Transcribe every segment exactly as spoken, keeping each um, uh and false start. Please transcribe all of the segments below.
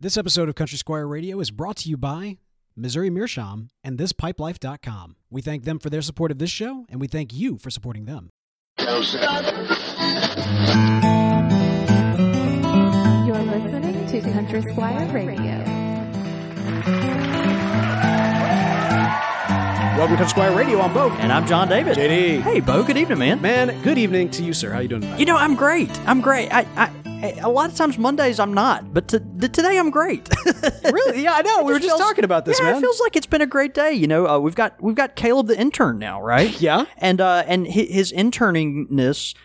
This episode of Country Squire Radio is brought to you by Missouri Meerschaum and this pipe life dot com. We thank them for their support of this show, and we thank you for supporting them. You're listening to Country Squire Radio. Welcome to Country Squire Radio. I'm Bo. And I'm John David. J D. Hey, Bo. Good evening, man. Man, good evening to you, sir. How you doing tonight? You know, I'm great. I'm great. I, I, a lot of times Mondays I'm not, but to, today I'm great. Really? Yeah, I know. We were just feels, talking about this, yeah, man. It feels like it's been a great day. You know, uh, we've got we've got Caleb the intern now, right? Yeah. And uh, and his interningness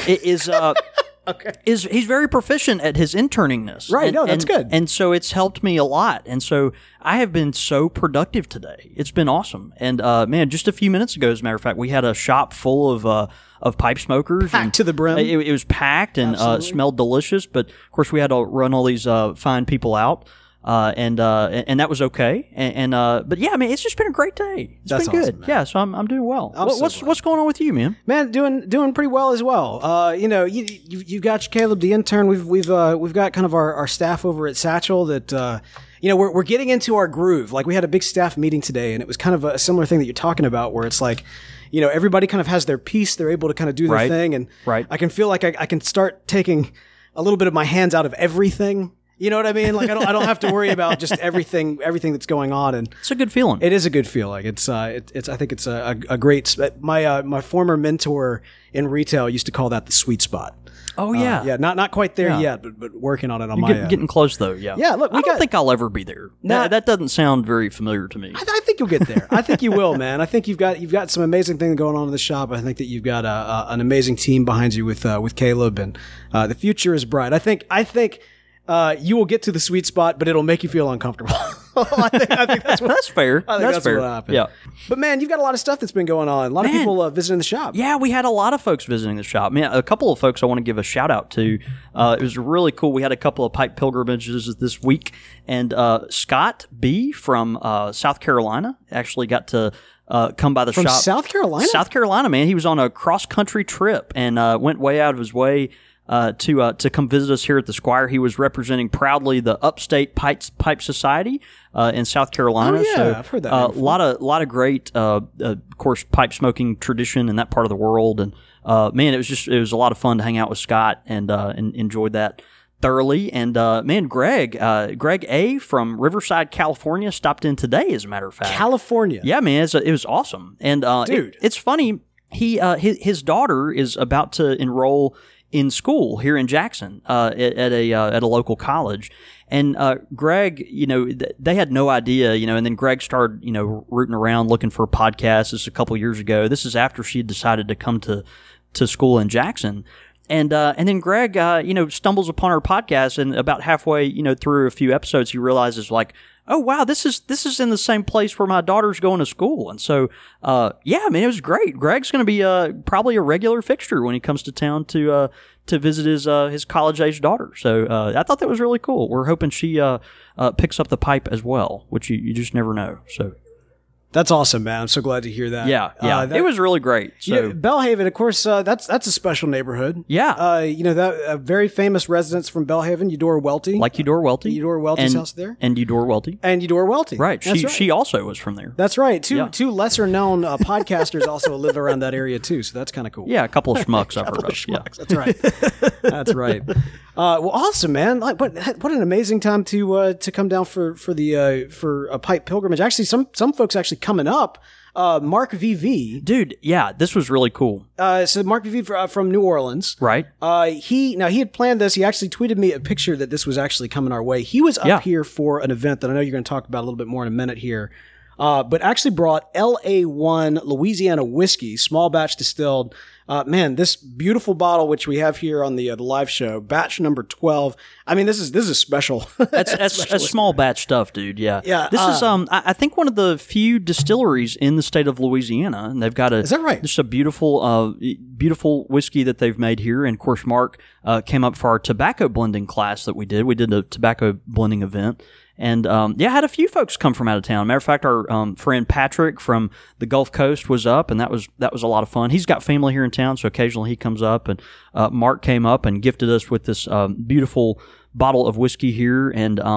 is uh, okay. is he's very proficient at his interningness. Right. And, no, that's and, good. And so it's helped me a lot. And so I have been so productive today. It's been awesome. And uh, man, just a few minutes ago, as a matter of fact, we had a shop full of. Uh, of pipe smokers. Packed and to the brim. It, it was packed and uh, smelled delicious, but of course we had to run all these uh, fine people out, uh, and uh, and that was okay. And, and uh, but yeah, I mean, it's just been a great day. It's That's been good. awesome, man. Yeah, so I'm I'm doing well. I'm What, so what's glad. what's going on with you, man? Man, doing doing pretty well as well. Uh, you know, you you you got Caleb the intern. We've we've uh, we've got kind of our, our staff over at Satchel that uh, you know we're we're getting into our groove. Like we had a big staff meeting today, and it was kind of a similar thing that you're talking about, where it's like. You know, everybody kind of has their piece. They're able to kind of do their Right. thing. And Right. I can feel like I, I can start taking a little bit of my hands out of everything. You know what I mean? Like I don't, I don't have to worry about just everything, everything that's going on. And It's a good feeling. it is a good feeling. It's, uh, it, it's, I think it's a, a, a great, sp- my, uh, my former mentor in retail used to call that the sweet spot. oh yeah, Uh, yeah. Not, not quite there Yeah. yet, but, but working on it on You're my getting, end. getting close though. Yeah. Yeah, look, we I don't got- think I'll ever be there. Nah. that, that doesn't sound very familiar to me. I, I think you'll get there. I think you will, man. I think you've got you've got some amazing things going on in the shop. I think that you've got a, a, an amazing team behind you with uh, with Caleb, and uh, the future is bright. I think I think uh, you will get to the sweet spot, but it'll make you feel uncomfortable. I, think, I think that's what That's fair. I think that's that's fair. what happened. Yeah. But man, you've got a lot of stuff that's been going on. A lot of Man. people uh, visiting the shop. Yeah, we had a lot of folks visiting the shop. Man, a couple of folks I want to give a shout out to. Uh, it was really cool. We had a couple of pipe pilgrimages this week, and uh, Scott B from uh, South Carolina actually got to uh, come by the From shop. South Carolina? South Carolina, man. He was on a cross country trip and uh, went way out of his way. Uh, to uh, to come visit us here at the Squire. He was representing proudly the Upstate Pipe Pipe Society uh, in South Carolina. Oh, yeah, so, I've heard that A name uh, before. lot of lot of great, uh, uh, of course, pipe smoking tradition in that part of the world. And uh, man, it was just it was a lot of fun to hang out with Scott and uh, and enjoyed that thoroughly. And uh, man, Greg, uh, Greg A from Riverside, California, stopped in today. As a matter of fact, California. yeah, man, it's, it was awesome. And uh, Dude. it- it's funny. He uh, his, his daughter is about to enroll in school here in Jackson uh, at, at a uh, at a local college, and uh, Greg, you know, th- they had no idea, you know, and then Greg started, you know, rooting around looking for podcasts. This is a couple years ago. This is after she had decided to come to to school in Jackson. And uh, and then Greg, uh, you know, stumbles upon our podcast, and about halfway, you know, through a few episodes, he realizes like, oh wow, this is this is in the same place where my daughter's going to school. And so, uh, yeah, man, it was great. Greg's going to be uh, probably a regular fixture when he comes to town to uh, to visit his uh, his college age daughter. So uh, I thought that was really cool. We're hoping she uh, uh, picks up the pipe as well, which you, you just never know. So. That's awesome, man. I'm so glad to hear that. Yeah, yeah, Uh, that- it was really great. So Yeah, Bellhaven, of course, uh, that's that's a special neighborhood. Yeah. Uh, you know, that uh, very famous residents from Bellhaven, Eudora Welty. like Eudora Welty, Eudora Welty's and, house there? and Eudora Welty, And Eudora Welty. right? That's She right. she also was from there. That's right. Two Yeah. two lesser known uh, podcasters also live around that area too, so that's kind of cool. Yeah, a couple of schmucks I've heard Couple of. of Yeah. schmucks. That's right. That's right. Uh, well, awesome, man! Like, what what an amazing time to uh, to come down for for the uh, for a pipe pilgrimage. Actually, some some folks actually coming up. Uh, Mark V V. Dude, yeah, this was really cool. Uh, so Mark V V fr- uh, from New Orleans. Right. Uh, he now he had planned this. He actually tweeted me a picture that this was actually coming our way. He was up Yeah. here for an event that I know you're going to talk about a little bit more in a minute here. Uh, but actually brought L A one Louisiana whiskey, small batch distilled. Uh, man, this beautiful bottle, which we have here on the uh, the live show, batch number twelve. I mean, this is this is special. That's that's, that's small batch stuff, dude. Yeah, Yeah, This is uh, um, I, I think one of the few distilleries in the state of Louisiana, and they've got a. Is that right? Just a beautiful, uh, beautiful whiskey that they've made here. And of course, Mark uh, came up for our tobacco blending class that we did. We did a tobacco blending event. And, um, yeah, I had a few folks come from out of town. Matter of fact, our um, friend Patrick from the Gulf Coast was up, and that was that was a lot of fun. He's got family here in town, so occasionally he comes up. And uh, Mark came up and gifted us with this um, beautiful bottle of whiskey here. And, um,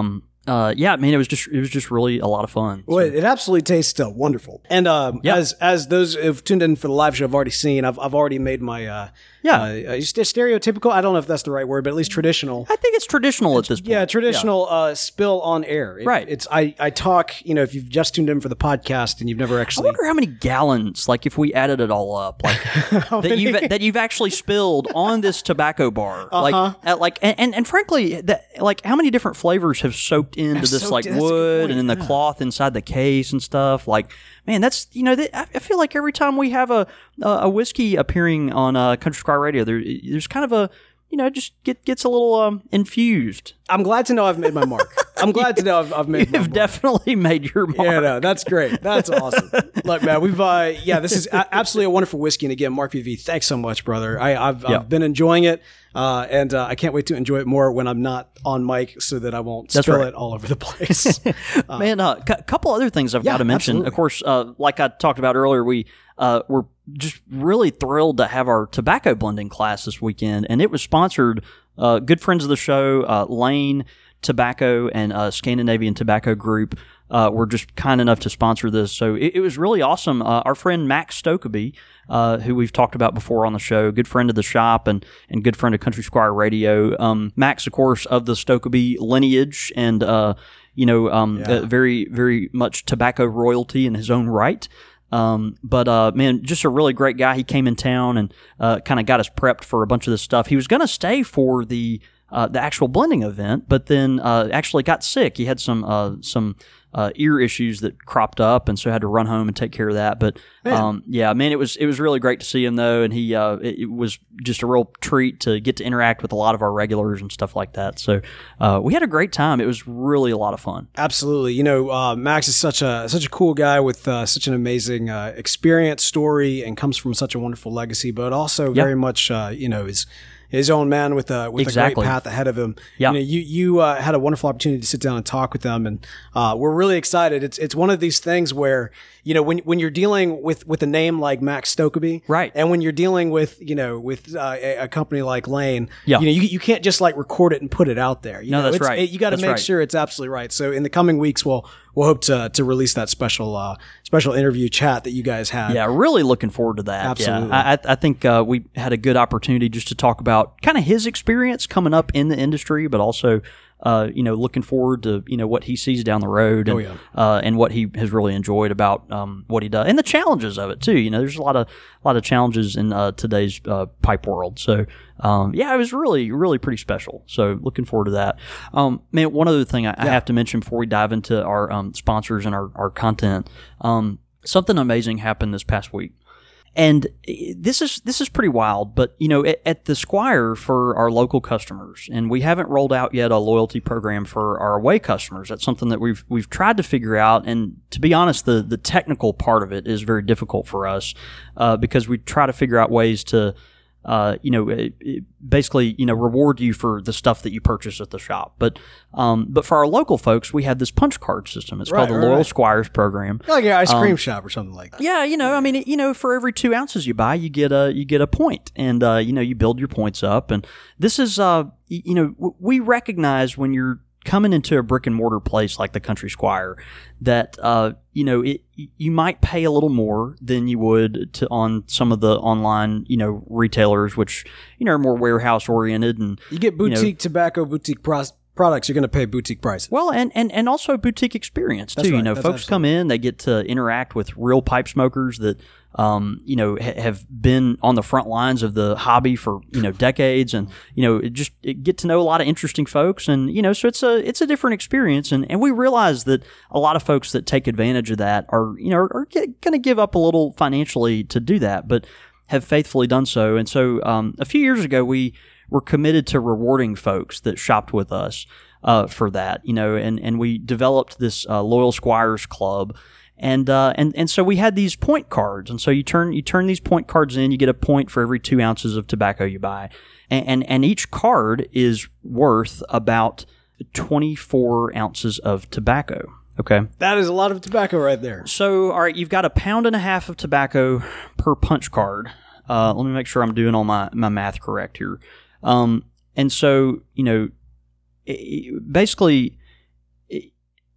uh, yeah, I mean, it was just it was just really a lot of fun. Well, it absolutely tastes uh, wonderful. And um, Yeah. as as those who've tuned in for the live show have already seen, I've I've already made my uh, Yeah. uh, uh, st- stereotypical. I don't know if that's the right word, but at least traditional. I think it's traditional at this point. Yeah, traditional Uh, spill on air. It- Right. It's I I talk. You know, if you've just tuned in for the podcast and you've never I actually. wonder how many gallons, like if we added it all up, like that you've that you've actually spilled on this tobacco bar, Uh-huh. like at, like and, and and frankly, that like how many different flavors have soaked into this soaked like in- that's a good wood point, and then the yeah. cloth inside the case and stuff. Like, man, that's you know, that, I I feel like every time we have a a, a whiskey appearing on uh, Country Squire Radio, there there's kind of a you know just get gets a little um, infused. I'm glad to know I've made my mark. I'm glad to know I've, I've made my You've mark. definitely made your mark. Yeah, no, that's great. That's awesome. Look, man, we've uh, yeah, this is a- absolutely a wonderful whiskey. And again, Mark V V, thanks so much, brother. I, I've Yeah. I've been enjoying it, uh, and uh, I can't wait to enjoy it more when I'm not on mic, so that I won't That's spill right. it all over the place. Man, a uh, c- couple other things I've yeah, got to mention. absolutely. Of course, uh, like I talked about earlier, we uh, were just really thrilled to have our tobacco blending class this weekend, and it was sponsored. Uh, good friends of the show, uh, Lane Tobacco and uh, Scandinavian Tobacco Group, uh, were just kind enough to sponsor this. So it, it was really awesome. Uh, our friend Max Stokeby, uh, who we've talked about before on the show, good friend of the shop and, and good friend of Country Squire Radio. Um, Max, of course, of the Stokeby lineage and, uh, you know, um, Yeah. uh, very, very much tobacco royalty in his own right. Um, but, uh, man, just a really great guy. He came in town and, uh, kind of got us prepped for a bunch of this stuff. He was going to stay for the, uh, the actual blending event, but then, uh, actually got sick. He had some, uh, some, uh, ear issues that cropped up, and so had to run home and take care of that. But, um, yeah, man, it was, it was really great to see him though. And he, uh, it, it was just a real treat to get to interact with a lot of our regulars and stuff like that. So, uh, we had a great time. It was really a lot of fun. Absolutely. You know, uh, Max is such a such a cool guy with uh, such an amazing uh, experience, story, and comes from such a wonderful legacy. But also very much, uh, you know, is his own man with a with Exactly. a great path ahead of him. Yeah. You know, you you uh, had a wonderful opportunity to sit down and talk with them, and uh, we're really excited. It's it's one of these things where you know when when you're dealing with with a name like Max Stokeby, Right. and when you're dealing with you know with uh, a, a company like Lane, Yeah. you know you, you can't just like record it and put it out there. You No, know, that's it's- right. it- you got to That's make right. sure it's absolutely right. So in the coming weeks, we'll we'll hope to to release that special uh, special interview chat that you guys had. Yeah, really looking forward to that. Absolutely. Yeah, I, I I think uh, we had a good opportunity just to talk about kind of his experience coming up in the industry, but also, uh, you know, looking forward to you know what he sees down the road, and Oh, yeah. uh, and what he has really enjoyed about um, what he does, and the challenges of it too. You know, there's a lot of a lot of challenges in uh, today's uh, pipe world. So, um, yeah, it was really really pretty special. So, looking forward to that. Um, man, one other thing I, I have to mention before we dive into our um, sponsors and our our content. Um, something amazing happened this past week. And this is this is pretty wild, but you know, at, at the Squire for our local customers, and we haven't rolled out yet a loyalty program for our away customers. That's something that we've we've tried to figure out, and to be honest, the the technical part of it is very difficult for us uh, because we try to figure out ways to. Uh, you know, it, it basically, you know, reward you for the stuff that you purchase at the shop. But, um, but for our local folks, we have this punch card system. It's Right, called the right, Loyal right. Squires program. like an ice Um, cream shop or something like that. Yeah, you know, I mean, it- you know, for every two ounces you buy, you get a you get a point, and uh, you know, you build your points up. And this is, uh, y- you know, w- we recognize when you're coming into a brick and mortar place like the Country Squire that uh, you know, it you might pay a little more than you would to on some of the online, you know, retailers, which you know are more warehouse oriented and You get know- boutique tobacco, boutique pros- products. You're going to pay boutique prices. Well, and, and, and also boutique experience too. That's You right. know, That's folks come in, they get to interact with real pipe smokers that, um, you know, ha- have been on the front lines of the hobby for you know decades, and you know, it just it get to know a lot of interesting folks, and you know, so it's a it's a different experience, and, and we realize that a lot of folks that take advantage of that are you know are, are going to give up a little financially to do that, but have faithfully done so, and so um, a few years ago we were committed to rewarding folks that shopped with us uh, for that, you know, and, and we developed this uh, Loyal Squires Club, and uh, and and so we had these point cards, and so you turn you turn these point cards in, you get a point for every two ounces of tobacco you buy, and and, and each card is worth about twenty-four ounces of tobacco. Okay. That is a lot of tobacco right there. So, all right, you've got a pound and a half of tobacco per punch card. Uh, let me make sure I'm doing all my, my math correct here. Um, and so, you know, it, basically,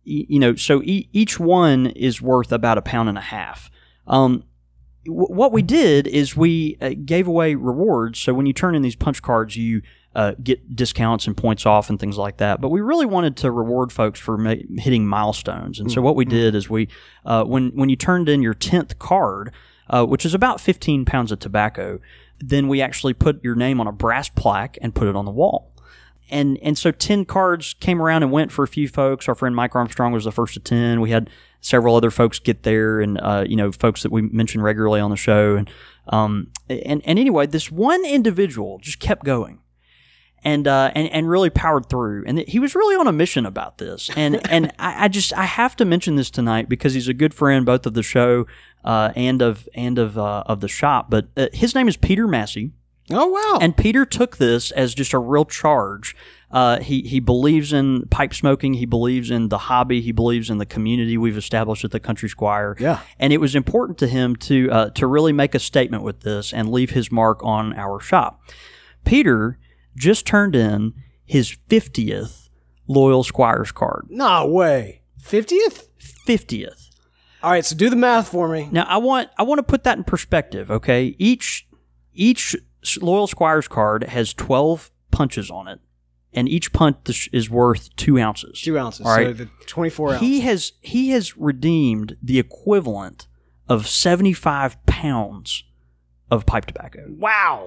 you know, so e- each one is worth about a pound and a half. Um, w- what we did is we uh, gave away rewards. So when you turn in these punch cards, you uh, get discounts and points off and things like that. But we really wanted to reward folks for ma- hitting milestones. And so what we did is we, uh, when when you turned in your tenth card, uh, which is about fifteen pounds of tobacco, then we actually put your name on a brass plaque and put it on the wall. And and so ten cards came around and went for a few folks. Our friend Mike Armstrong was the first to ten. We had several other folks get there, and uh, you know, folks that we mention regularly on the show. And um and and anyway, this one individual just kept going, and uh and and really powered through. And he was really on a mission about this. And and I, I just I have to mention this tonight because he's a good friend both of the show uh, and of and of uh, of the shop. But uh, his name is Peter Massey. Oh, wow. And Peter took this as just a real charge. Uh, he, he believes in pipe smoking. He believes in the hobby. He believes in the community we've established at the Country Squire. Yeah. And it was important to him to uh, to really make a statement with this and leave his mark on our shop. Peter just turned in his fiftieth Loyal Squires card. No way. fiftieth? fiftieth. All right, so do the math for me. Now, I want I want to put that in perspective, okay? Each each Loyal Squires card has twelve punches on it, and each punch is worth two ounces. Two ounces, all right? so the twenty-four ounces. He has, he has redeemed the equivalent of seventy-five pounds of pipe tobacco. Wow.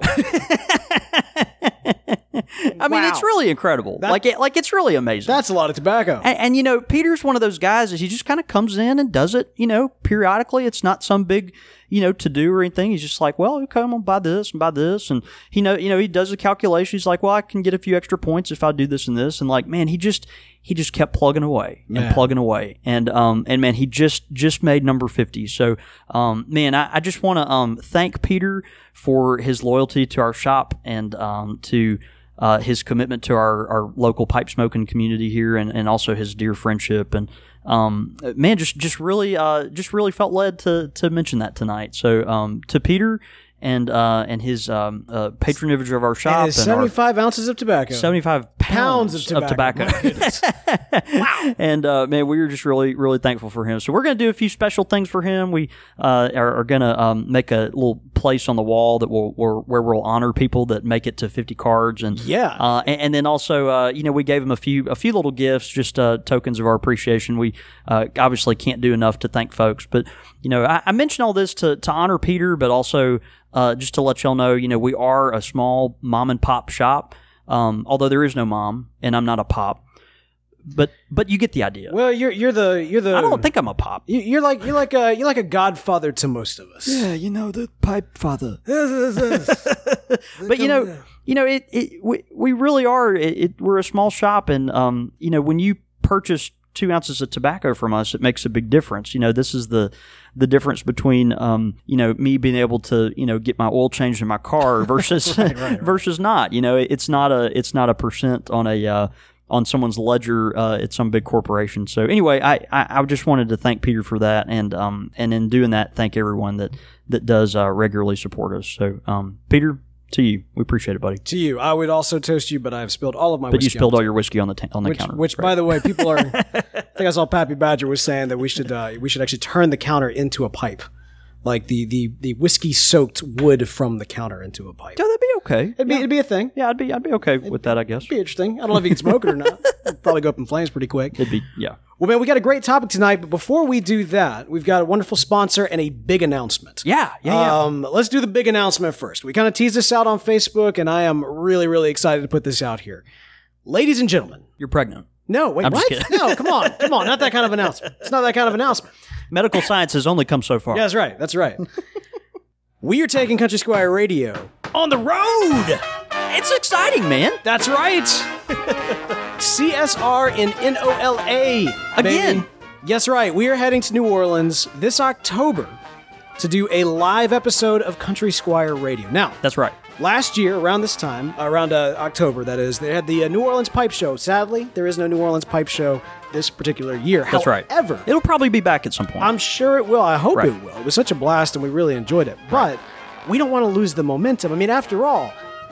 I mean, it's really incredible. That, like, it, like it's really amazing. That's a lot of tobacco. And, and, you know, Peter's one of those guys that he just kind of comes in and does it, you know, periodically. It's not some big, you know, to do or anything. He's just like, well, okay, I'm going to buy this and buy this. And, he know, you know, he does the calculation. He's like, well, I can get a few extra points if I do this and this. And like, man, he just, he just kept plugging away and man. plugging away. And, um, and man, he just, just made number fifty. So, um, man, I, I just want to, um, thank Peter for his loyalty to our shop and, um, to, Uh, his commitment to our, our local pipe smoking community here, and, and also his dear friendship, and um, man, just just really uh, just really felt led to to mention that tonight. So um, to Peter and uh, and his um, uh, patronage of our shop, and his and seventy-five ounces of tobacco, seventy-five pounds, pounds of tobacco. Of tobacco. Wow! And uh, man, we were just really really thankful for him. So we're going to do a few special things for him. We uh, are, are going to um, make a little place on the wall that will where, where we'll honor people that make it to fifty cards, and yeah, uh, and, and then also uh, you know, we gave him a few a few little gifts, just uh, tokens of our appreciation. We uh, obviously can't do enough to thank folks, but you know, I, I mentioned all this to to honor Peter, but also uh, just to let y'all know, you know, we are a small mom and pop shop. Um, although there is no mom, and I'm not a pop, but but you get the idea. Well, you're you're the you're the. I don't think I'm a pop. You, you're like you're like a you're like a godfather to most of us. Yeah, you know, the pipe father. But you know, you know, it, it we we really are. It, it we're a small shop, and um, you know, when you purchase two ounces of tobacco from us, it makes a big difference. You know, this is the the difference between um, you know, me being able to, you know, get my oil changed in my car versus right, right, right. versus not. You know, it's not a it's not a percent on a uh, on someone's ledger uh, at some big corporation. So anyway, I, I I just wanted to thank Peter for that, and um and in doing that, thank everyone that that does uh, regularly support us. So um, Peter, to you, we appreciate it, buddy. To you, I would also toast you, but I've spilled all of my. But whiskey you spilled on all your whiskey on the ta- on the which, counter, which right? by the way, people are. I think I saw Pappy Badger was saying that we should uh, we should actually turn the counter into a pipe, like the the, the whiskey soaked wood from the counter into a pipe. Yeah, that'd be okay. It'd be yeah. it'd be a thing. Yeah, I'd be I'd be okay with that, I guess. It'd be interesting. I don't know if you can smoke it or not. It'd probably go up in flames pretty quick. It'd be yeah. Well, man, we got a great topic tonight, but before we do that, we've got a wonderful sponsor and a big announcement. Yeah, yeah, yeah. Um, let's do the big announcement first. We kind of teased this out on Facebook, and I am really, really excited to put this out here. Ladies and gentlemen. You're pregnant. No, wait, I'm just what? kidding. No, come on. Come on. Not that kind of announcement. It's not that kind of announcement. Medical science has only come so far. Yeah, that's right. That's right. We are taking Country Squire Radio on the road. It's exciting, man. That's right. C S R in N O L A. Again. Baby. Yes, right. We are heading to New Orleans this October to do a live episode of Country Squire Radio. Now, That's right. last year, around this time, around uh, October, that is, they had the uh, New Orleans Pipe Show. Sadly, there is no New Orleans Pipe Show this particular year. That's right. However, It'll probably be back at some point. I'm sure it will. I hope Right. it will. It was such a blast, and we really enjoyed it. But we don't want to lose the momentum. I mean, after all,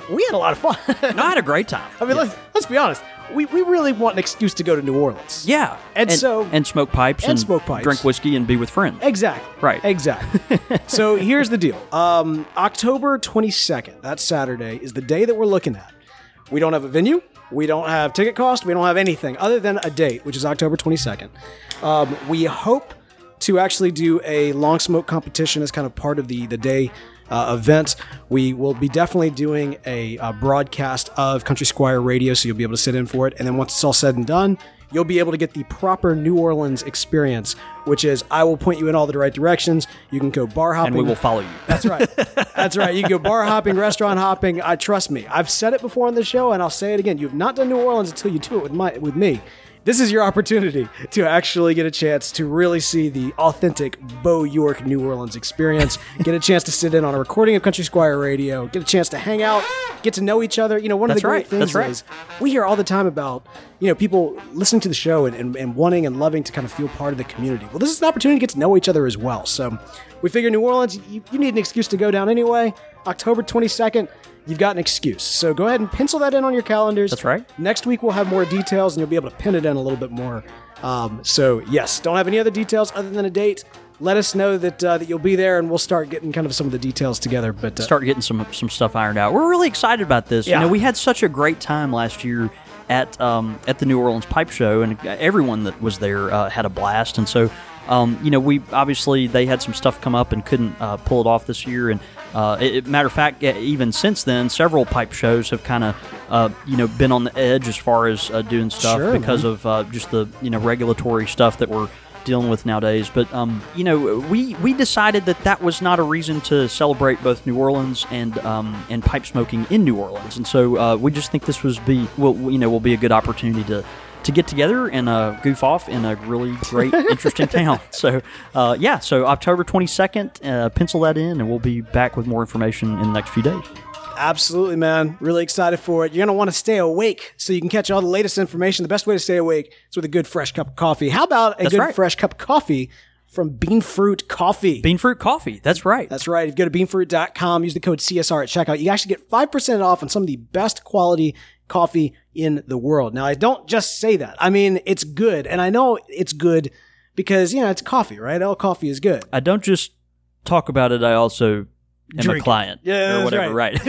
we had a lot of fun. No, I had a great time. I mean, Yeah. let's let's be honest. We we really want an excuse to go to New Orleans. Yeah, And so- and smoke pipes and and, smoke pipes. drink whiskey and be with friends. Exactly. Right. Exactly. So here's the deal. Um, October twenty-second, that's Saturday, is the day that we're looking at. We don't have a venue. We don't have ticket cost. We don't have anything other than a date, which is October twenty-second. Um, we hope to actually do a long smoke competition as kind of part of the, the day uh, event. We will be definitely doing a, a broadcast of Country Squire Radio, so you'll be able to sit in for it. And then once it's all said and done, you'll be able to get the proper New Orleans experience, which is I will point you in all the right directions. You can go bar hopping. And we will follow you. That's right. That's right. You can go bar hopping, restaurant hopping. I trust me. I've said it before on the show, and I'll say it again. You've not done New Orleans until you do it with my with me. This is your opportunity to actually get a chance to really see the authentic Bo York New Orleans experience. Get a chance to sit in on a recording of Country Squire Radio. Get a chance to hang out, get to know each other. You know, one of That's the great right. things That's right. is we hear all the time about, you know, people listening to the show and, and, and wanting and loving to kind of feel part of the community. Well, this is an opportunity to get to know each other as well. So we figure New Orleans, you, you need an excuse to go down anyway. October twenty-second, you've got an excuse. So go ahead and pencil that in on your calendars. That's right. Next week we'll have more details and you'll be able to pin it in a little bit more. Um, so yes, don't have any other details other than a date. Let us know that uh, that you'll be there, and we'll start getting kind of some of the details together. But uh, Start getting some some stuff ironed out. We're really excited about this. Yeah. You know, we had such a great time last year at um, at the New Orleans Pipe Show, and everyone that was there uh, had a blast. And so, um, you know, we obviously they had some stuff come up and couldn't uh, pull it off this year. And uh, it, matter of fact, even since then, several pipe shows have kind of uh, you know been on the edge as far as uh, doing stuff Sure, because man. of uh, just the you know regulatory stuff that we're dealing with nowadays. But um, you know, we we decided that that was not a reason to celebrate both New Orleans and um, and pipe smoking in New Orleans, and so uh, we just think this was be will you know will be a good opportunity to to get together and uh, goof off in a really great, interesting town. So uh, yeah, so October twenty-second, uh, pencil that in, and we'll be back with more information in the next few days. absolutely, man. Really excited for it. You're going to want to stay awake so you can catch all the latest information. The best way to stay awake is with a good fresh cup of coffee. How about a That's good right. fresh cup of coffee from Bean Fruit Coffee? Bean Fruit Coffee, that's right. That's right. If you go to bean fruit dot com, use the code C S R at checkout, you actually get five percent off on some of the best quality coffee in the world. Now, I don't just say that. I mean, it's good. And I know it's good because, you know, it's coffee, right? All coffee is good. I don't just talk about it, I also am Drink a client. it. Yeah, or that's whatever, right.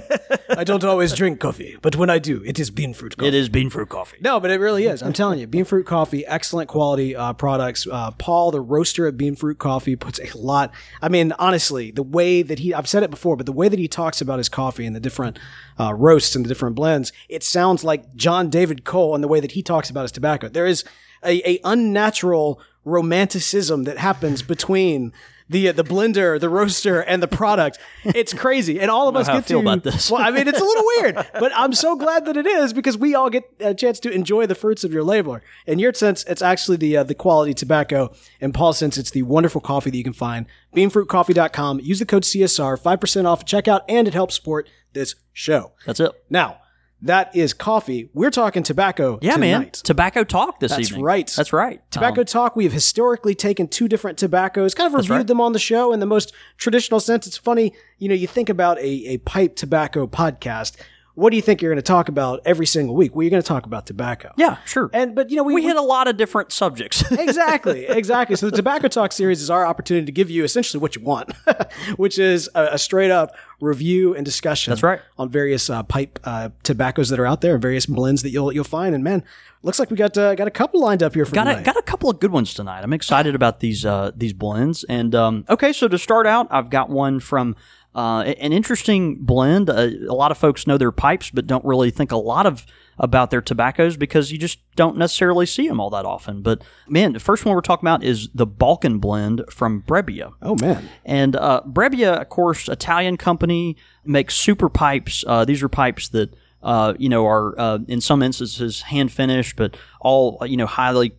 I don't always drink coffee, but when I do, it is Bean Fruit Coffee. It is Bean Fruit Coffee. No, but it really is. I'm telling you, Bean Fruit Coffee, excellent quality uh, products. Uh, Paul, the roaster at Bean Fruit Coffee, puts a lot. I mean, honestly, the way that he, I've said it before, but the way that he talks about his coffee and the different uh, roasts and the different blends, it sounds like John David Cole and the way that he talks about his tobacco. There is a, a unnatural romanticism that happens between the uh, the blender, the roaster, and the product. It's crazy, and all of I don't us know how get I feel to. about this. Well, I mean, it's a little weird, but I'm so glad that it is because we all get a chance to enjoy the fruits of your labor. In your sense, it's actually the uh, the quality tobacco. In Paul's sense, it's the wonderful coffee that you can find. bean fruit coffee dot com. Use the code C S R, five percent off at checkout, and it helps support this show. That's it. Now, that is coffee. We're talking tobacco Yeah, tonight. man. Tobacco talk this That's evening. right. That's right. Tobacco Um, Talk, we have historically taken two different tobaccos, kind of reviewed right. them on the show in the most traditional sense. It's funny, you know, you think about a, a pipe tobacco podcast. What do you think you're going to talk about every single week? Well, you're going to talk about tobacco. yeah, sure. And, but, you know, we, we hit a lot of different subjects. exactly, exactly. So the Tobacco Talk series is our opportunity to give you essentially what you want, which is a, a straight up review and discussion. That's right. On various uh, pipe uh, tobaccos that are out there, and various blends that you'll you'll find. And man, looks like we got uh, got a couple lined up here for got tonight. a, got a couple of good ones tonight. I'm excited about these uh, these blends. And um, okay, so to start out, I've got one from uh, an interesting blend. Uh, a lot of folks know their pipes, but don't really think a lot of about their tobaccos because you just don't necessarily see them all that often. But man, the first one we're talking about is the Balkan blend from Brebbia. oh man, And uh, Brebbia, of course, Italian company, makes super pipes. Uh, these are pipes that uh, you know are uh, in some instances hand finished, but all you know highly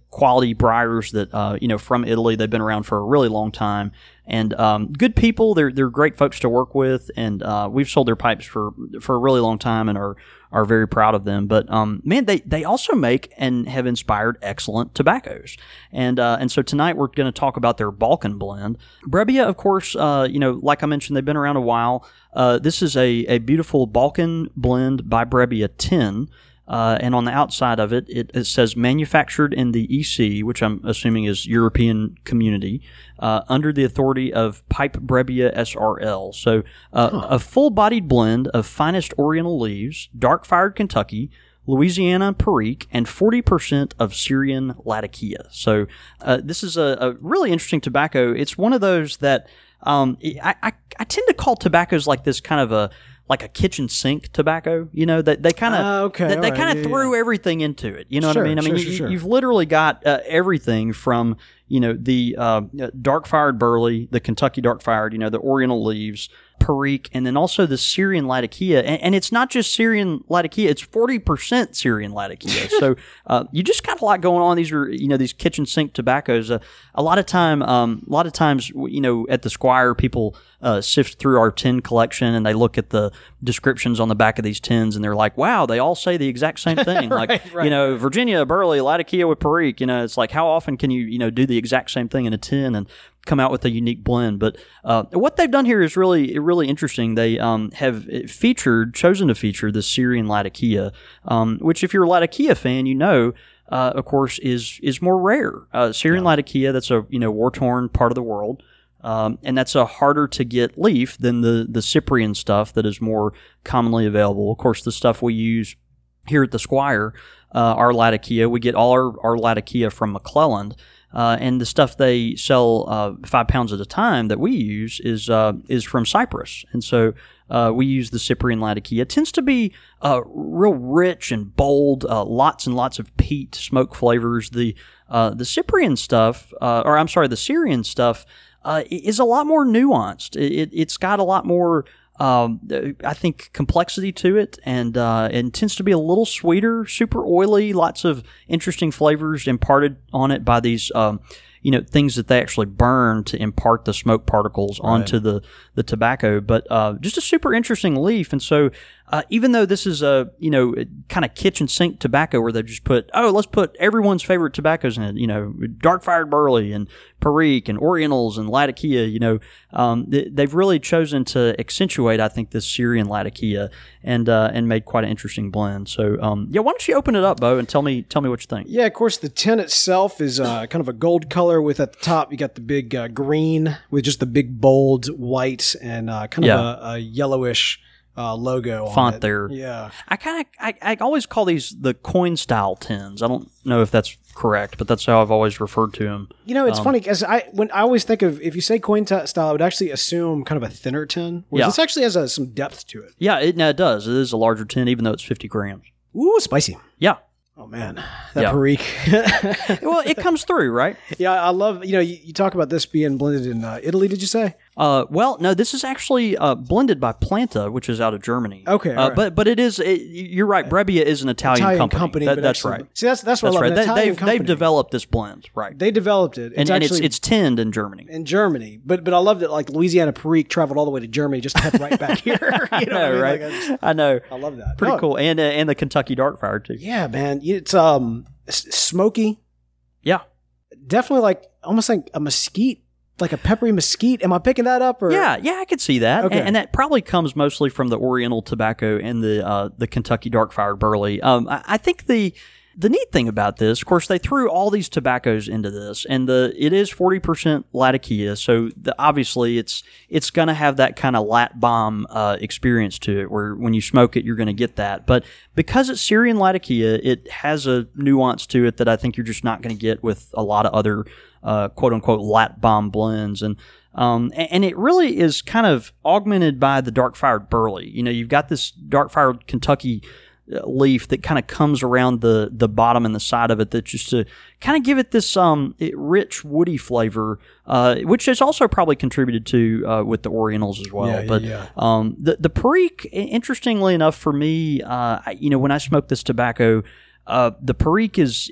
quality briars that uh, you know from Italy. They've been around for a really long time, and um, good people. They're they're great folks to work with, and uh, we've sold their pipes for for a really long time, and are are very proud of them. But um, man, they they also make and have inspired excellent tobaccos, and uh, and so tonight we're going to talk about their Balkan blend. Brebbia, of course, uh, you know, like I mentioned, they've been around a while. Uh, this is a a beautiful Balkan blend by Brebbia tin. Uh, and on the outside of it, it, it says manufactured in the E C, which I'm assuming is European Community, uh, under the authority of Pipe Brebbia S R L. So uh, huh. a full-bodied blend of finest Oriental leaves, dark-fired Kentucky, Louisiana Perique, and forty percent of Syrian Latakia. So uh, this is a, a really interesting tobacco. It's one of those that um, I, I, I tend to call tobaccos like this kind of a like a kitchen sink tobacco, you know, that they kind of uh, okay, they, they right, kind of yeah, threw yeah. everything into it. You know sure, what I mean? I mean, sure, you, sure, sure. you've literally got uh, everything from you know the uh, dark fired burley, the Kentucky dark fired, you know, the Oriental leaves, Perique, and then also the Syrian Latakia. And, and it's not just Syrian Latakia; it's forty percent Syrian Latakia. So uh, you just got a lot going on. These are you know these kitchen sink tobaccos. Uh, a lot of time, um, a lot of times, you know, at the Squire, people uh, sift through our tin collection and they look at the descriptions on the back of these tins, and they're like, "Wow, they all say the exact same thing." right, like right. you know, Virginia Burley, Latakia with Perique. You know, it's like how often can you you know do the exact same thing in a tin and come out with a unique blend? But uh, what they've done here is really really interesting. They um, have featured, chosen to feature the Syrian Latakia, um, which if you're a Latakia fan, you know, uh, of course, is is more rare. Uh, Syrian yeah. Latakia, that's a you know war torn part of the world. Um, and that's a harder to get leaf than the, the Cyprian stuff that is more commonly available. Of course, the stuff we use here at the Squire, uh, our Latakia, we get all our, our Latakia from McClelland. Uh, and the stuff they sell uh, five pounds at a time that we use is uh, is from Cyprus. And so uh, we use the Cyprian Latakia. It tends to be uh, real rich and bold, uh, lots and lots of peat, smoke flavors. The uh, the Cyprian stuff, uh, or I'm sorry, the Syrian stuff, Uh, is a lot more nuanced. It, it, it's got a lot more, um, I think, complexity to it, and uh, and tends to be a little sweeter, super oily, lots of interesting flavors imparted on it by these, um, you know, things that they actually burn to impart the smoke particles right. onto the, the tobacco. But uh, just a super interesting leaf, and so uh, even though this is a, you know, kind of kitchen sink tobacco where they just put, oh, let's put everyone's favorite tobaccos in it, you know, dark fired burley and Perique and Orientals and Latakia, you know, um, th- they've really chosen to accentuate, I think, this Syrian Latakia and uh, and made quite an interesting blend. So, um, yeah, why don't you open it up, Bo, and tell me tell me what you think. Yeah, of course, the tin itself is uh, kind of a gold color with at the top you got the big uh, green with just the big bold white and uh, kind of Yeah. a, a yellowish uh, logo on Font it. there. Yeah. I kind of I, I always call these the coin style tins. I don't know if that's correct, but that's how I've always referred to them. You know, it's Um, funny because I when I always think of if you say coin t- style, I would actually assume kind of a thinner tin. Whereas Yeah. this actually has a, some depth to it. Yeah, it, no, it does. It is a larger tin, even though it's fifty grams. Ooh, spicy. Yeah. Oh man, that Yeah. Perique. Well, it comes through, right? Yeah, I love. You know, you, you talk about this being blended in uh, Italy. Did you say? Uh, well, no, this is actually uh, blended by Planta, which is out of Germany. Okay, uh, all right. but but it is. It, you're right. Brebbia is an Italian, Italian company. company, That- but that's excellent. right. See, that's that's what That's I love. right. An They, Italian they've company. they've developed this blend, right? They developed it, and, it's and it's actually it's tinned in Germany. in Germany. But but I love that like Louisiana Perique traveled all the way to Germany just to head right back here. I You know, know, what I mean? right? Like, I, just- I know. I love that. Pretty No, cool, and uh, and the Kentucky Darkfire too. Yeah, man, it's um s- smoky. Yeah. Definitely like almost like a mesquite, like a peppery mesquite. Am I picking that up? Or Yeah, yeah, I could see that, Okay. and, and that probably comes mostly from the Oriental tobacco and the uh, the Kentucky Dark-Fired Burley. Um, I, I think the the neat thing about this, of course, they threw all these tobaccos into this, and the it is forty percent Latakia, so the, obviously it's it's going to have that kind of lat bomb uh, experience to it, where when you smoke it, you're going to get that. But because it's Syrian Latakia, it has a nuance to it that I think you're just not going to get with a lot of other uh, quote unquote lat bomb blends, and Um, and, and it really is kind of augmented by the dark-fired burley. You know, you've got this dark-fired Kentucky uh, leaf that kind of comes around the, the bottom and the side of it that just to kind of give it this um it, rich, woody flavor, uh, which is also probably contributed to uh, with the Orientals as well. Yeah, yeah, but yeah. um, the, the Perique, interestingly enough for me, uh, I, you know, when I smoke this tobacco, Uh, the Perique is is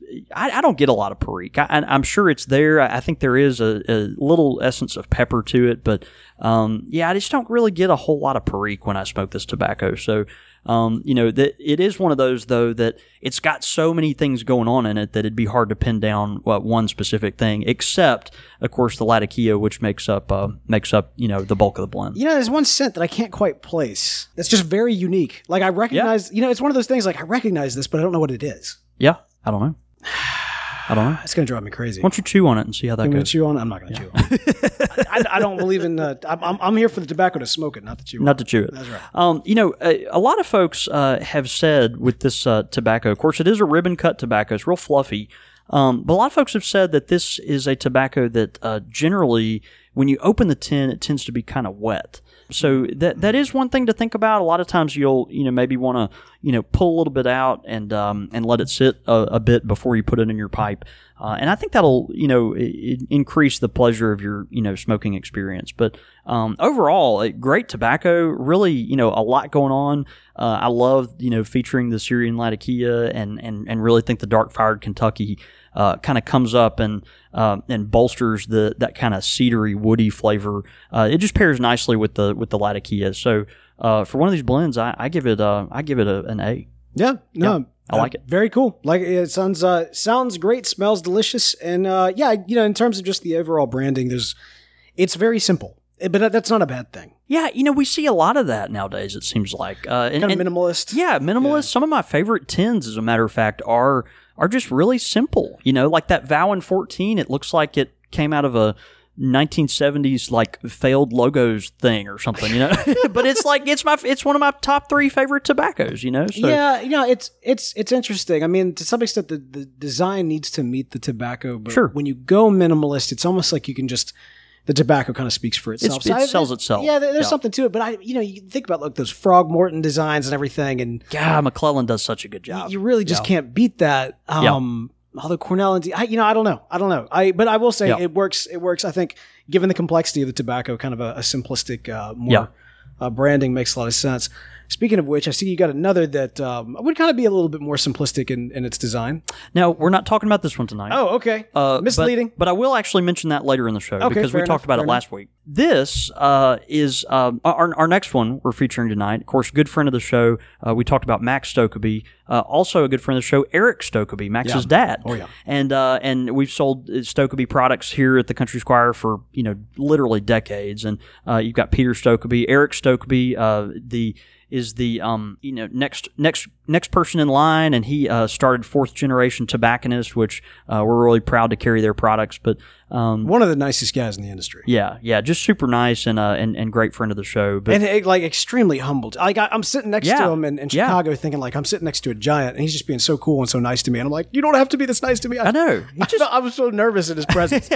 I, I don't get a lot of Perique. I, I'm sure it's there. I think there is a, a little essence of pepper to it, but um, yeah, I just don't really get a whole lot of Perique when I smoke this tobacco. So, um, you know, that it is one of those though that it's got so many things going on in it that it'd be hard to pin down what one specific thing, except of course the Latakia, which makes up uh, makes up you know the bulk of the blend. You know, there's one scent that I can't quite place. That's just very unique. Like I recognize, yeah. you know, it's one of those things. Like I recognize this, but I don't know what it is. Yeah, I don't know. I don't know. It's going to drive me crazy. Why don't you chew on it and see how that I'm goes? going to chew on it? I'm not going to yeah. chew on it. I, I, I don't believe in... Uh, I'm, I'm here for the tobacco to smoke it, not to chew Not on to chew it. That's right. Um, you know, a, a lot of folks uh, have said with this uh, tobacco, of course, it is a ribbon-cut tobacco. It's real fluffy. Um, but a lot of folks have said that this is a tobacco that uh, generally, when you open the tin, it tends to be kind of wet. So that that is one thing to think about. A lot of times you'll you know maybe want to you know pull a little bit out and um, and let it sit a, a bit before you put it in your pipe, uh, and I think that'll you know I- increase the pleasure of your you know smoking experience. But um, overall, a great tobacco. Really, you know a lot going on. Uh, I love you know featuring the Syrian Latakia and and and really think the Dark Fired Kentucky uh, kind of comes up and uh, and bolsters the that kind of cedary woody flavor. Uh, it just pairs nicely with the with the Latakia. So uh, for one of these blends, I, I give it uh, I give it a, an A. Yeah, no, Yeah, I like uh, it. Very cool. Like it sounds uh, sounds great, smells delicious, and uh, yeah, you know, in terms of just the overall branding, there's it's very simple, but that's not a bad thing. Yeah, you know, we see a lot of that nowadays, it seems like. Uh, and, Kind of and- minimalist. Yeah, minimalist. Yeah. Some of my favorite tins, as a matter of fact, are are just really simple. You know, like that Vowin fourteen, it looks like it came out of a nineteen seventies like failed logos thing or something, you know. But it's like it's my it's one of my top three favorite tobaccos, you know. So, Yeah, you know, it's it's it's interesting. I mean, to some extent, the, the design needs to meet the tobacco, but Sure. when you go minimalist, it's almost like you can just the tobacco kind of speaks for itself. It's- it I- sells itself. Yeah, there- there's Yeah. something to it, but I, you know, you think about like those Frog Morton designs and everything, and God, McClellan does such a good job. you really just Yeah. can't beat that. Um, Although Cornell and D, I, you know, I don't know, I don't know. I, but I will say Yeah. it works. It works. I think, given the complexity of the tobacco, kind of a, a simplistic, uh, more Yeah. uh, branding makes a lot of sense. Speaking of which, I see you got another that um, would kind of be a little bit more simplistic in, in its design. Now, we're not talking about this one tonight. Oh, okay. Uh, Misleading. But, but I will actually mention that later in the show Okay, because we fair talked enough, about fair it last week. This uh, is um, our, our next one we're featuring tonight. Of course, good friend of the show. Uh, we talked about Max Stokkebye. Uh, also a good friend of the show, Eric Stokkebye, Max's Yeah. dad. Oh, yeah. And uh, and we've sold Stokkebye products here at the Country Squire for you know literally decades. And uh, you've got Peter Stokkebye, Eric Stokkebye, uh, the is the um you know next next next person in line, and he uh, started Fourth Generation Tobacconist, which uh, we're really proud to carry their products. But um, One of the nicest guys in the industry. yeah, yeah, just super nice and uh and, and great friend of the show. But And eh, like extremely humbled. Like I, I'm sitting next Yeah. to him in, in Yeah. Chicago, thinking like I'm sitting next to a giant, and he's just being so cool and so nice to me. And I'm like, you don't have to be this nice to me. I know. He I, just- felt, I was so nervous in his presence.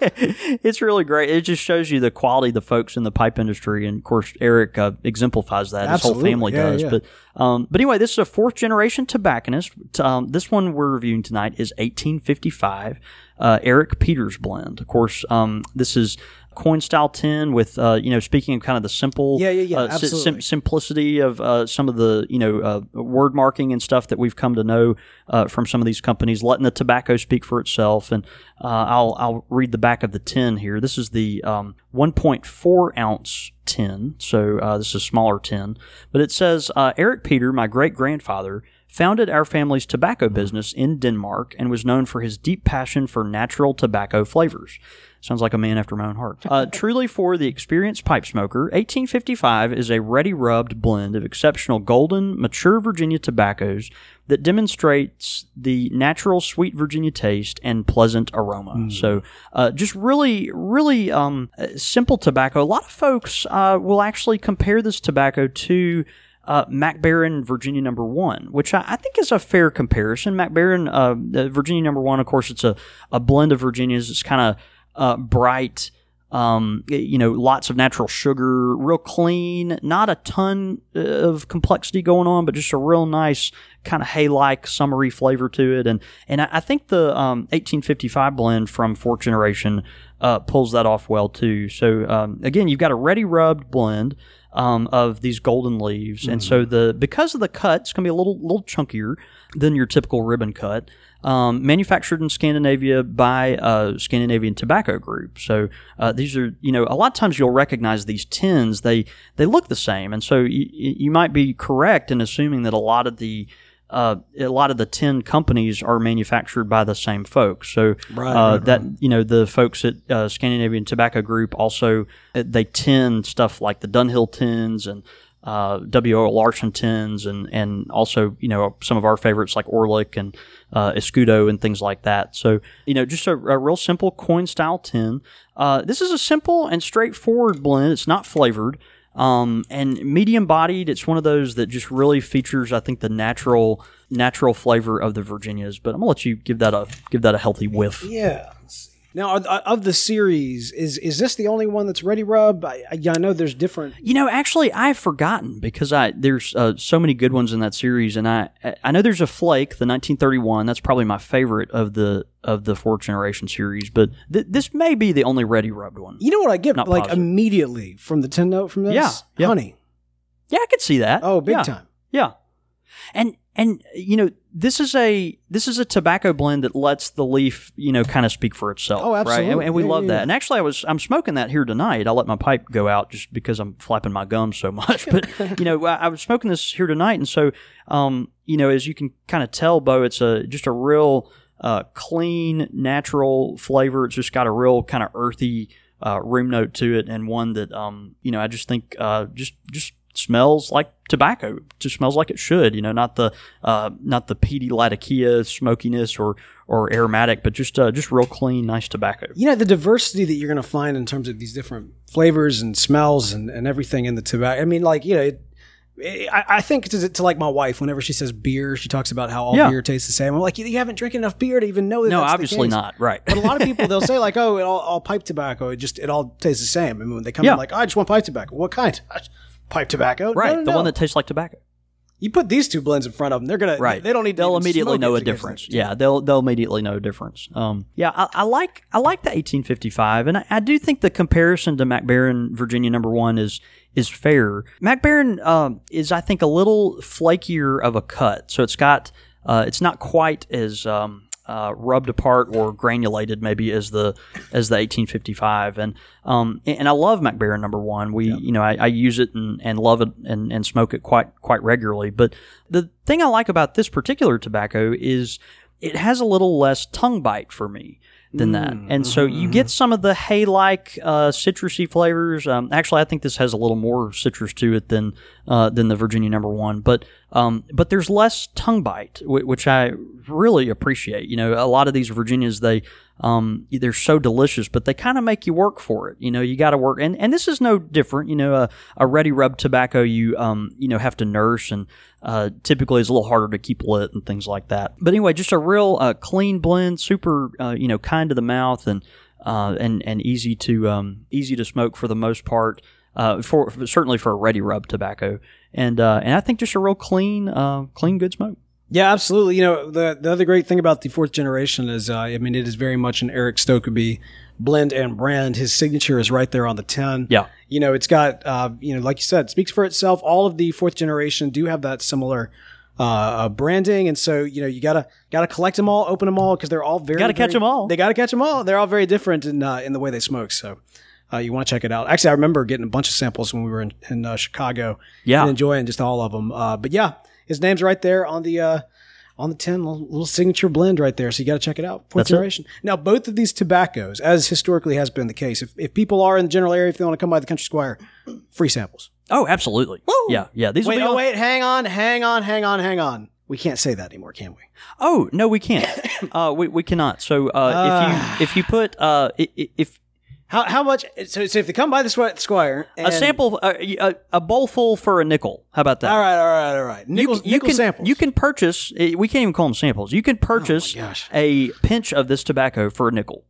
It's really great. It just shows you the quality of the folks in the pipe industry, and of course, Eric uh, exemplifies that. His Absolutely. whole family Yeah, does. yeah. But um, but anyway, this is a fourth generation tobacconist. T- Um, this one we're reviewing tonight is eighteen fifty-five uh, Eric Peters blend. Of course, um, this is coin style tin with uh, you know speaking of kind of the simple Yeah, yeah, yeah, uh, si- absolutely. simplicity of uh, some of the you know uh, word marking and stuff that we've come to know uh, from some of these companies, letting the tobacco speak for itself. And uh, I'll I'll read the back of the tin here. This is the um, one point four ounce tin, so uh, this is a smaller tin, but it says uh, Eric Peter, my great grandfather, founded our family's tobacco business in Denmark and was known for his deep passion for natural tobacco flavors. Sounds like a man after my own heart. Uh, truly for the experienced pipe smoker, eighteen fifty-five is a ready-rubbed blend of exceptional golden, mature Virginia tobaccos that demonstrates the natural sweet Virginia taste and pleasant aroma. So uh, just really, really um, uh, simple tobacco. A lot of folks uh, will actually compare this tobacco to Uh, Mac Baren Virginia Number One, which I, I think is a fair comparison. Mac Baren uh, the Virginia Number One, of course, it's a, a blend of Virginias. It's kind of uh, bright, um, you know, lots of natural sugar, real clean, not a ton of complexity going on, but just a real nice kind of hay-like summery flavor to it. And and I, I think the um, eighteen fifty-five blend from Fourth Generation uh, pulls that off well too. So um, again, you've got a ready rubbed blend Um, of these golden leaves, and so the because of the cut, it's going to be a little little chunkier than your typical ribbon cut. um, manufactured in Scandinavia by uh, Scandinavian Tobacco Group. So uh, these are, you know, a lot of times you'll recognize these tins. They they look the same, and so you, you might be correct in assuming that a lot of the Uh, a lot of the tin companies are manufactured by the same folks. So Right, uh, right, that right. you know the folks at uh, Scandinavian Tobacco Group also uh, they tin stuff like the Dunhill tins and uh, W O Larson tins and and also you know some of our favorites like Orlik and uh, Escudo and things like that. So you know just a, a real simple coin style tin. Uh, this is a simple and straightforward blend. It's not flavored. Um, and medium bodied, it's one of those that just really features, I think, the natural natural flavor of the Virginias. But I'm gonna let you give that a give that a healthy whiff. Yeah. Now, are, are- of the series, is is this the only one that's Ready Rub? I, I, I know there's different. You know, actually, I've forgotten because I there's uh, so many good ones in that series, and I I know there's a Flake, the nineteen thirty-one. That's probably my favorite of the of the Fourth Generation series. But th- this may be the only Ready Rubbed one. You know what I get Not like positive. immediately from the tin note from this? Yeah, yeah. Honey. Yeah, I could see that. Oh, big Yeah. time. Yeah, and and you know this is a this is a tobacco blend that lets the leaf you know kind of speak for itself. Oh, right? absolutely. And, and we Yeah, love yeah, that. yeah. And actually, I was I'm smoking that here tonight. I let my pipe go out just because I'm flapping my gums so much. But you know, I, I was smoking this here tonight, and so um, you know, as you can kind of tell, Bo, it's a just a real uh, clean, natural flavor. It's just got a real kind of earthy uh, room note to it, and one that um, you know, I just think uh, just just. smells like tobacco. Just smells like it should. You know, not the uh, not the peaty latakia smokiness or or aromatic, but just uh, just real clean, nice tobacco. You know, the diversity that you're going to find in terms of these different flavors and smells and, and everything in the tobacco. I mean, like, you know, it, it, I, I think to, to like my wife, whenever she says beer, she talks about how all Yeah. beer tastes the same. I'm like, you, you haven't drank enough beer to even know that No, that's the obviously case. not. Right. But a lot of people, they'll say like, oh, it all, all pipe tobacco, it just, it all tastes the same. I mean, when they come Yeah. in like, oh, I just want pipe tobacco. What kind? Pipe tobacco? Right. No, no, The no. one that tastes like tobacco. You put these two blends in front of them, they're gonna. Right. They don't need. To They'll even immediately smoke know it a to get difference. that. Yeah, they'll they'll immediately know a difference. Um, yeah, I, I like I like the eighteen fifty-five, and I, I do think the comparison to Mac Baren Virginia Number One is is fair. Mac Baren um, is, I think, a little flakier of a cut, so it's got uh, it's not quite as um, uh, rubbed apart or granulated maybe as the as the eighteen fifty-five, and um, and I love Mac Baren Number One. We you know I, I use it and, and love it and, and smoke it quite quite regularly. But the thing I like about this particular tobacco is it has a little less tongue bite for me than that. And so you get some of the hay-like uh, citrusy flavors. Um, actually, I think this has a little more citrus to it than uh, than the Virginia Number One. But um, but there's less tongue bite, w- which I really appreciate. You know, a lot of these Virginias, they um, they're so delicious, but they kind of make you work for it. You know, you got to work, and, and this is no different. You know, a, a ready rub tobacco, you um, you know, have to nurse, and uh, typically is a little harder to keep lit and things like that. But anyway, just a real uh, clean blend, super, uh, you know, kind to the mouth, and uh, and and easy to um, easy to smoke for the most part. Uh, for, for certainly for a ready rub tobacco, and uh, and I think just a real clean, uh, clean good smoke. Yeah, absolutely. You know, the the other great thing about the fourth generation is, uh, I mean, it is very much an Eric Stokeby blend and brand. His signature is right there on the tin. Yeah. You know, it's got, uh, you know, like you said, it speaks for itself. All of the fourth generation do have that similar uh, uh, branding, and so you know, you gotta gotta collect them all, open them all, because they're all very Gotta catch very- 'em all. They gotta catch them all. They're all very different in uh, in the way they smoke. So. Uh, you want to check it out. Actually, I remember getting a bunch of samples when we were in, in uh, Chicago. Yeah. And enjoying just all of them. Uh, but yeah, his name's right there on the uh, on the tin, little, little signature blend right there. So you got to check it out. Fourth That's it. generation. Now, both of these tobaccos, as historically has been the case, if, if people are in the general area, if they want to come by the Country Squire, free samples. Oh, absolutely. Yeah, yeah. These Wait, will be oh on- wait, hang on, hang on, hang on, hang on. We can't say that anymore, can we? Oh no, we can't. uh, we we cannot. So uh, if you if you put uh, i- i- if How how much? So, so if they come by the Squ- Squire, and, a sample, uh, a, a bowl full for a nickel. How about that? All right, all right, all right. Nickel, you, you nickel can, samples. You can purchase. eh, We can't even call them samples. You can purchase Oh gosh. a pinch of this tobacco for a nickel.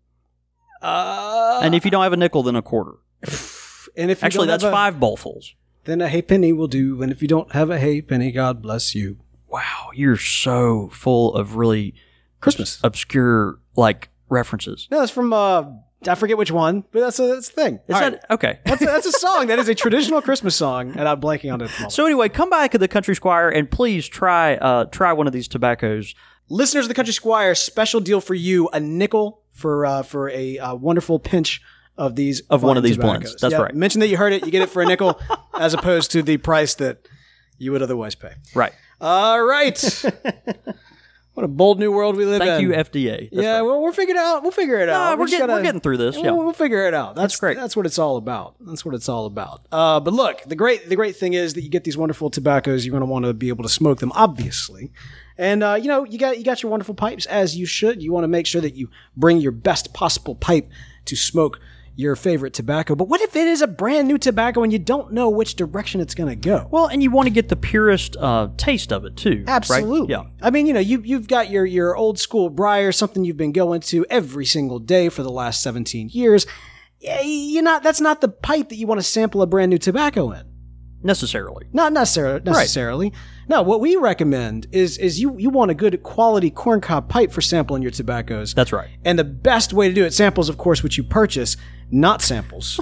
Uh, And if you don't have a nickel, then a quarter. and if you Actually, don't have that's a- five bowlfuls. Then a halfpenny will do. And if you don't have a halfpenny, God bless you. Wow, you're so full of really Christmas. obscure like references. No, that's from uh, I forget which one, but that's a that's the thing. Is All that right. okay? That's a, that's a song. That is a traditional Christmas song, and I'm blanking on it. At the moment. So anyway, come back to the Country Squire and please try uh, try one of these tobaccos. Listeners of the Country Squire, special deal for you: a nickel for uh, for a uh, wonderful pinch of these of one of these tobaccos. blends. That's yeah, right. Mention that you heard it. You get it for a nickel, as opposed to the price that you would otherwise pay. Right. All right. What a bold new world we live Thank in. you, F D A. That's yeah, right. well, we're figuring it out. We'll figure it out. No, we're, just getting, gotta- we're getting through this. Yeah. We'll, we'll figure it out. That's, That's great. That's what it's all about. That's what it's all about. Uh, but look, the great the great thing is that you get these wonderful tobaccos. You're going to want to be able to smoke them, obviously. And uh, you know, you got you got your wonderful pipes, as you should. You want to make sure that you bring your best possible pipe to smoke your favorite tobacco. But what if it is a brand new tobacco and you don't know which direction it's going to go? Well, and you want to get the purest uh, taste of it too. Absolutely. Right? Yeah. I mean, you know, you you've got your your old school Briar, something you've been going to every single day for the last seventeen years. Yeah, you're not. That's not the pipe that you want to sample a brand new tobacco in. Necessarily. Not necessarily. Necessarily. No. What we recommend is is you you want a good quality corncob pipe for sampling your tobaccos. That's right. And the best way to do it, samples, of course, which you purchase, not samples.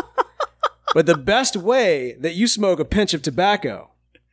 But the best way that you smoke a pinch of tobacco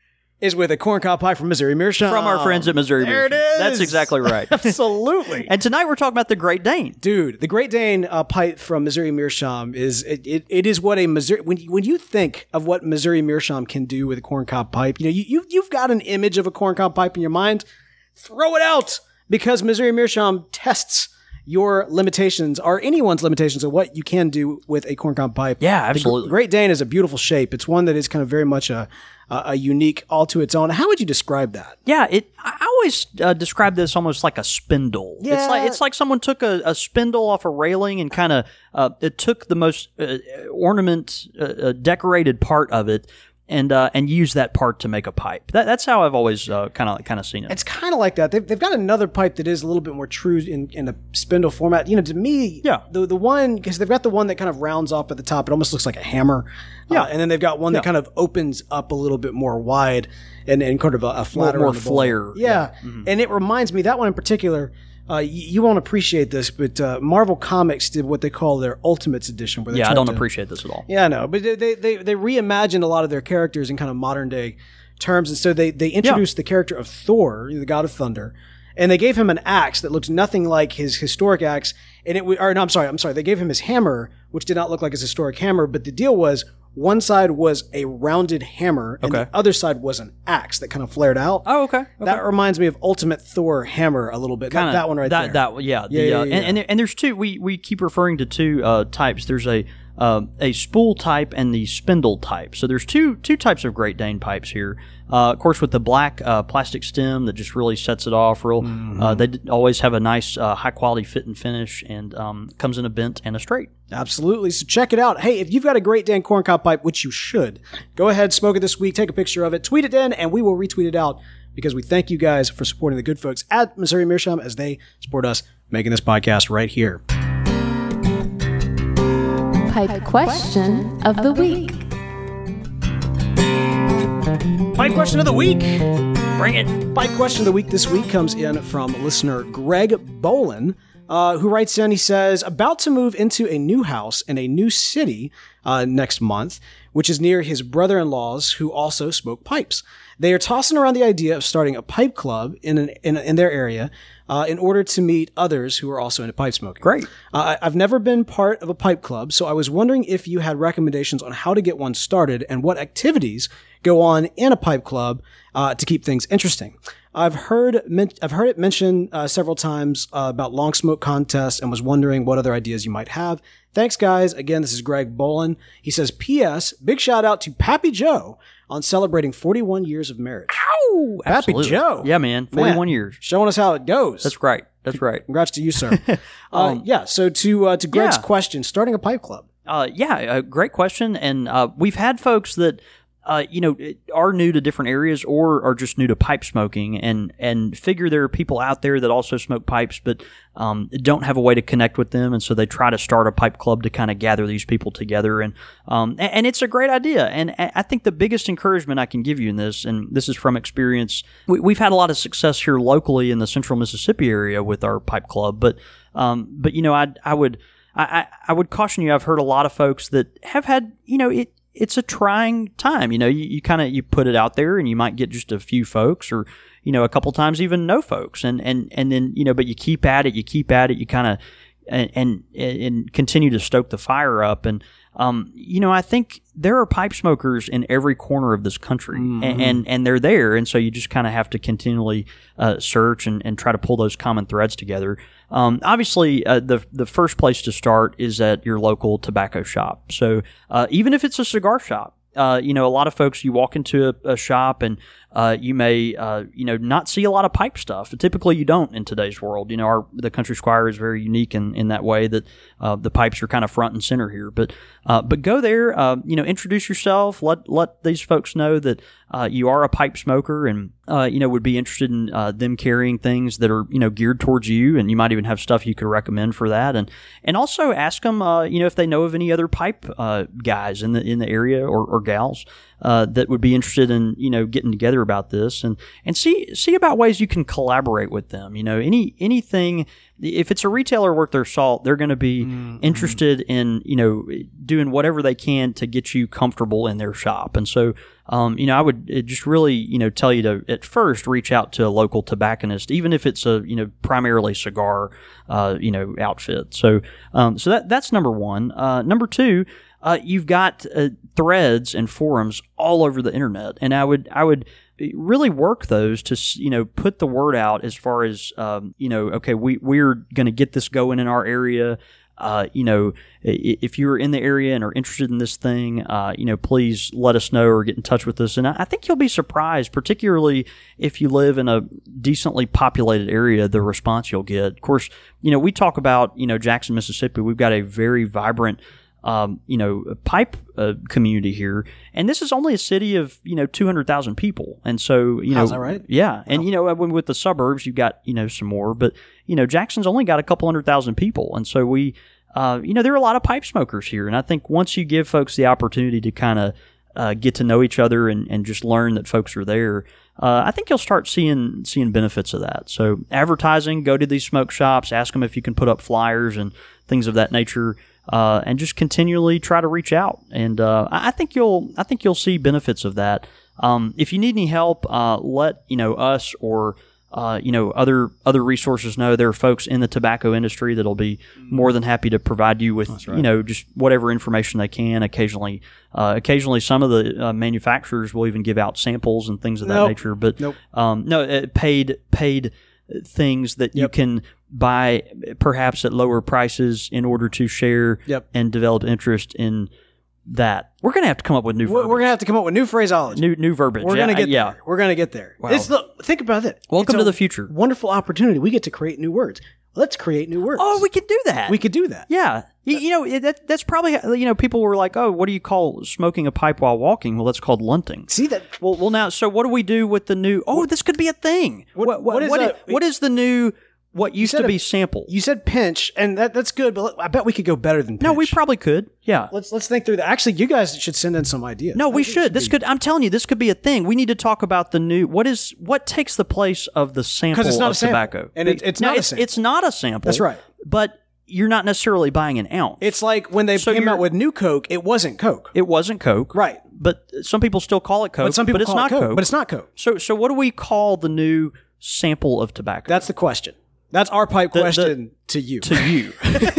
is with a corncob pipe from Missouri Meerschaum. From our friends at Missouri There it Meerschaum. is. That's exactly right. Absolutely. And tonight we're talking about the Great Dane. Dude, the Great Dane uh, pipe from Missouri Meerschaum is it, it, it is what a Missouri when you, when you think of what Missouri Meerschaum can do with a corncob pipe, you know you, you you've got an image of a corncob pipe in your mind. Throw it out, because Missouri Meerschaum tests your limitations, or anyone's limitations, of what you can do with a corncob pipe. Yeah, The absolutely. Gr- Great Dane is a beautiful shape. It's one that is kind of very much a a, a unique, all to its own. How would you describe that? Yeah, it. I I always uh, describe this almost like a spindle. Yeah. It's like it's like someone took a, a spindle off a railing and kind of uh, it took the most uh, ornament uh, uh, decorated part of it and uh, and used that part to make a pipe. That, that's how I've always kind of kind of seen it. It's kind of like that. They've, they've got another pipe that is a little bit more true in, in a spindle format. You know, to me, Yeah. the the one, because they've got the one that kind of rounds up at the top. It almost looks like a hammer. Yeah. Uh, and then they've got one that Yeah. kind of opens up a little bit more wide and, and kind of a, a flatter more on the bowl. flare. Yeah. And it reminds me, that one in particular, uh, y- you won't appreciate this, but uh, Marvel Comics did what they call their Ultimates Edition. Where they yeah, I tried don't to- appreciate this at all. Yeah, I know, but they, they they they reimagined a lot of their characters in kind of modern day terms, and so they they introduced the character of Thor, the god of thunder, and they gave him an axe that looked nothing like his historic axe, and it w- or no, I'm sorry, I'm sorry, they gave him his hammer, which did not look like his historic hammer, but the deal was one side was a rounded hammer, and Okay. the other side was an axe that kind of flared out. Oh, okay. okay. That reminds me of Ultimate Thor hammer a little bit. That, Kinda- that one right that, there. That yeah, the, Yeah, yeah, uh, yeah. And, and, there, and there's two. We we keep referring to two uh, types. There's a uh, a spool type and the spindle type. So there's two two types of Great Dane pipes here. Uh, of course, with the black uh, plastic stem that just really sets it off. Real, Mm-hmm. uh, they d- always have a nice uh, high quality fit and finish, and um, comes in a bent and a straight. Absolutely. So check it out. Hey, if you've got a Great Dane corncob pipe, which you should, go ahead, smoke it this week, take a picture of it, tweet it in, and we will retweet it out, because we thank you guys for supporting the good folks at Missouri Meerschaum as they support us making this podcast right here. Pipe question of the week. Pipe question of the week. Bring it. Pipe question of the week this week comes in from listener Greg Bolin, uh, who writes in, he says, about to move into a new house in a new city uh, next month, which is near his brother-in-laws who also smoke pipes. They are tossing around the idea of starting a pipe club in an, in, in their area uh, in order to meet others who are also into pipe smoking. Great. Uh, I- I've never been part of a pipe club, so I was wondering if you had recommendations on how to get one started and what activities go on in a pipe club uh, to keep things interesting. I've heard men- I've heard it mentioned uh, several times uh, about long smoke contests, and was wondering what other ideas you might have. Thanks, guys. Again, this is Greg Bolin. He says, P S. Big shout out to Pappy Joe on celebrating forty-one years of marriage. Ow! Pappy Absolutely. Joe. Yeah, man. forty-one Man, years. Showing us how it goes. That's right. That's right. Congrats to you, sir. uh, yeah. So to uh, to Greg's yeah. question, starting a pipe club. Uh, yeah, a great question. And uh, we've had folks that, uh, you know, are new to different areas or are just new to pipe smoking, and, and figure there are people out there that also smoke pipes but um, don't have a way to connect with them. And so they try to start a pipe club to kind of gather these people together. And, um, and, and it's a great idea. And I think the biggest encouragement I can give you in this, and this is from experience, we, we've had a lot of success here locally in the central Mississippi area with our pipe club. But, um, but you know, I, I would... I, I would caution you. I've heard a lot of folks that have had, you know, it it's a trying time. You know, you, you kind of you put it out there, and you might get just a few folks, or you know, a couple times even no folks, and and and then you know, but you keep at it, you keep at it, you kind of and, and and continue to stoke the fire up, and um, you know, I think there are pipe smokers in every corner of this country, mm-hmm. and, and and they're there, and so you just kind of have to continually uh, search and, and try to pull those common threads together. Um, obviously, uh, the the first place to start is at your local tobacco shop. So uh, even if it's a cigar shop, uh, you know, a lot of folks, you walk into a, a shop and uh, you may, uh, you know, not see a lot of pipe stuff. Typically, you don't in today's world. You know, our the Country Squire is very unique in, in that way that uh, the pipes are kind of front and center here. But uh, but go there, uh, you know, introduce yourself. Let let these folks know that uh, you are a pipe smoker, and uh, you know, would be interested in uh, them carrying things that are, you know, geared towards you, and you might even have stuff you could recommend for that. And and also ask them, uh, you know, if they know of any other pipe uh, guys in the in the area, or, or gals. Uh, that would be interested in, you know, getting together about this, and, and see see about ways you can collaborate with them. You know, any anything, if it's a retailer worth their salt, they're going to be mm-hmm. interested in, you know, doing whatever they can to get you comfortable in their shop. And so, um, you know, I would just really, you know, tell you to at first reach out to a local tobacconist, even if it's a, you know, primarily cigar, uh, you know, outfit. So, um, so that that's number one. Uh, number two. Uh, you've got uh, threads and forums all over the internet, and I would I would really work those to, you know, put the word out as far as um, you know, okay, we we're going to get this going in our area. Uh, you know, if you're in the area and are interested in this thing, uh, you know, please let us know or get in touch with us. And I think you'll be surprised, particularly if you live in a decently populated area, the response you'll get. Of course, you know, we talk about, you know, Jackson, Mississippi. We've got a very vibrant Um, you know, pipe uh, community here, and this is only a city of, you know, two hundred thousand people, and so, you know, is that right? Yeah, and wow. you know, when, with the suburbs, you've got, you know, some more, but you know, Jackson's only got a couple hundred thousand people, and so we, uh, you know, there are a lot of pipe smokers here, and I think once you give folks the opportunity to kind of uh, get to know each other and, and just learn that folks are there, uh, I think you'll start seeing seeing benefits of that. So advertising, go to these smoke shops, ask them if you can put up flyers and things of that nature. Uh, and just continually try to reach out, and uh, I think you'll I think you'll see benefits of that. Um, if you need any help, uh, let you know us or uh, you know other other resources know. There are folks in the tobacco industry that'll be more than happy to provide you with right. you know just whatever information they can. Occasionally, uh, occasionally some of the uh, manufacturers will even give out samples and things of that nope. nature. But nope. um, no, uh, paid paid. things that yep. you can buy perhaps at lower prices in order to share yep. and develop interest in that. We're going to have to come up with new We're, verbiage. we're going to have to come up with new phraseology. New new verbiage. We're yeah, going to get yeah. there. We're going to get there. Wow. It's, look, think about it. Welcome it's to the future. Wonderful opportunity. We get to create new words. Let's create new words. Oh, we could do that. We could do that. Yeah. You, you know, it, that, that's probably, you know, people were like, oh, what do you call smoking a pipe while walking? Well, that's called lunting. See that? Well, well, now, so what do we do with the new, oh, this could be a thing. What, what, what, is, what, a, is, what is the new, what used to a, be sample? You said pinch, and that that's good, but I bet we could go better than pinch. No, we probably could. Yeah. Let's let's think through that. Actually, you guys should send in some ideas. No, we should. should. This could. I'm telling you, this could be a thing. We need to talk about the new. What is what takes the place of the sample it's not of a sample. tobacco? And it, it's no, not a it's, sample. It's not a sample. That's right. But you're not necessarily buying an ounce. It's like when they So came you're- out with New Coke, it wasn't Coke. It wasn't Coke, Right. But some people still call it Coke. But some people but it's call not it Coke, Coke. But it's not Coke. So, so what do we call the new sample of tobacco? That's the question. That's our pipe The- the- question to you. to you.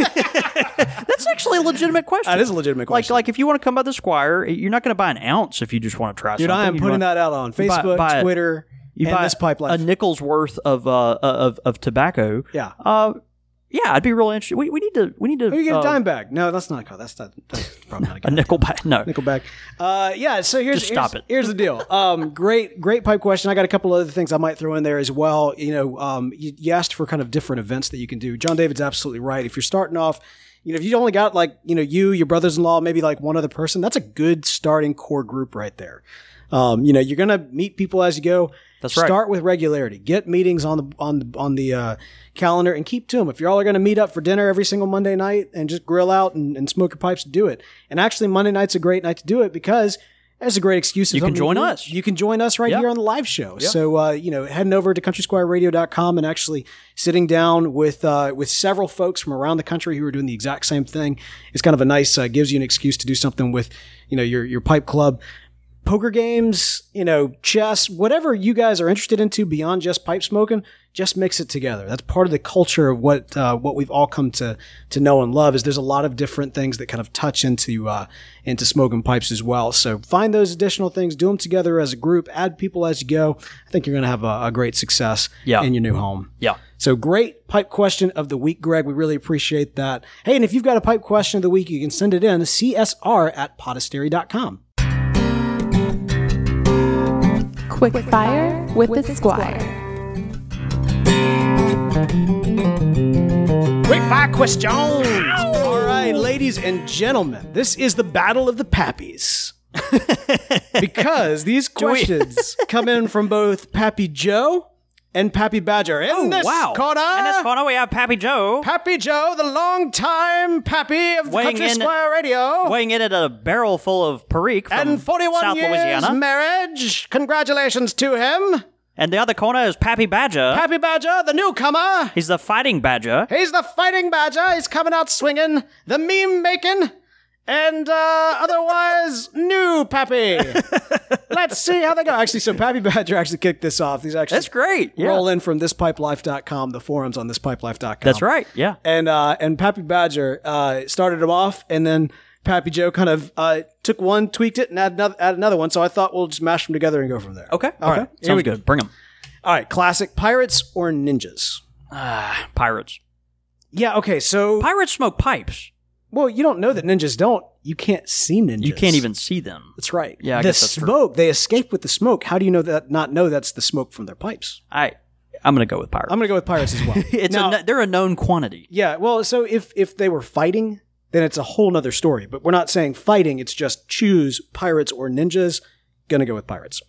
That's actually a legitimate question. That is a legitimate question. Like, like if you want to come by the Squire, you're not going to buy an ounce if you just want to try Dude, something. I am You putting wanna- that out on you buy- Facebook, buy a- Twitter, You and buy this pipe a life. nickel's worth of uh of of tobacco. Yeah. Uh, yeah, I'd be real interested. We, we need to we need to. Or you get uh, a dime bag. No, that's not. That's not. That's probably not a, a good nickel bag. No, nickel bag. Uh, yeah. So here's Just stop here's, it. here's the deal. Um, great, great pipe question. I got a couple other things I might throw in there as well. You know, um, you, you asked for kind of different events that you can do. John David's absolutely right. If you're starting off, you know, if you only got like, you know, you, your brothers-in-law, maybe like one other person, that's a good starting core group right there. Um, you know, you're gonna meet people as you go. That's right. Start with regularity. Get meetings on the on the on the uh, calendar and keep to them. If you're all going to meet up for dinner every single Monday night and just grill out and, and smoke your pipes, do it. And actually, Monday night's a great night to do it because That's a great excuse. You can join us. You can join us right Yep. here on the live show. Yep. So, uh, you know, heading over to country squire radio dot com and actually sitting down with uh, with several folks from around the country who are doing the exact same thing. It's kind of a nice, uh, gives you an excuse to do something with, you know, your your pipe club. Poker games, you know, chess, whatever you guys are interested into beyond just pipe smoking, just mix it together. That's part of the culture of what uh, what we've all come to to know and love. Is there's a lot of different things that kind of touch into uh, into smoking pipes as well. So find those additional things, do them together as a group, add people as you go. I think you're going to have a, a great success Yeah. in your new home. Yeah. So great pipe question of the week, Greg. We really appreciate that. Hey, and if you've got a pipe question of the week, you can send it in C S R at podastery dot com. Quick Fire with the Squire. Quick fire question. All right, ladies and gentlemen, this is the battle of the Pappies. Because these questions come in from both Pappy Joe and Pappy Badger. In this wow. corner, In this corner, we have Pappy Joe. Pappy Joe, the longtime Pappy of Weighing Country in- Squire Radio. Weighing in at a barrel full of Perique from And forty-one South years Louisiana. marriage. Congratulations to him. And the other corner is Pappy Badger. Pappy Badger, the newcomer. He's the fighting badger. He's the fighting badger. He's coming out swinging, the meme making, and uh, otherwise new Pappy. Let's see how they go. Actually, so Pappy Badger actually kicked this off. These actually That's great. Yeah. roll in from this pipe life dot com, the forums on this pipe life dot com. That's right. Yeah. And uh, and Pappy Badger uh, started him off, and then Pappy Joe kind of uh, took one, tweaked it, and added another, added another one. So I thought we'll just mash them together and go from there. Okay. All okay. right. Here Sounds we go. good. Bring them. All right. Classic pirates or ninjas? Pirates. Yeah. Okay. So Pirates smoke pipes. well, you don't know that ninjas don't. You can't see ninjas. You can't even see them. That's right. Yeah, I the guess that's true. smoke. They escape with the smoke. How do you know that? Not know that's the smoke from their pipes. I, I'm going to go with pirates. I'm going to go with pirates as well. it's Now- a, kn- they're a known quantity. Yeah, well, so if if they were fighting, then it's a whole nother story. But we're not saying fighting, it's just choose pirates or ninjas. Gonna go with pirates.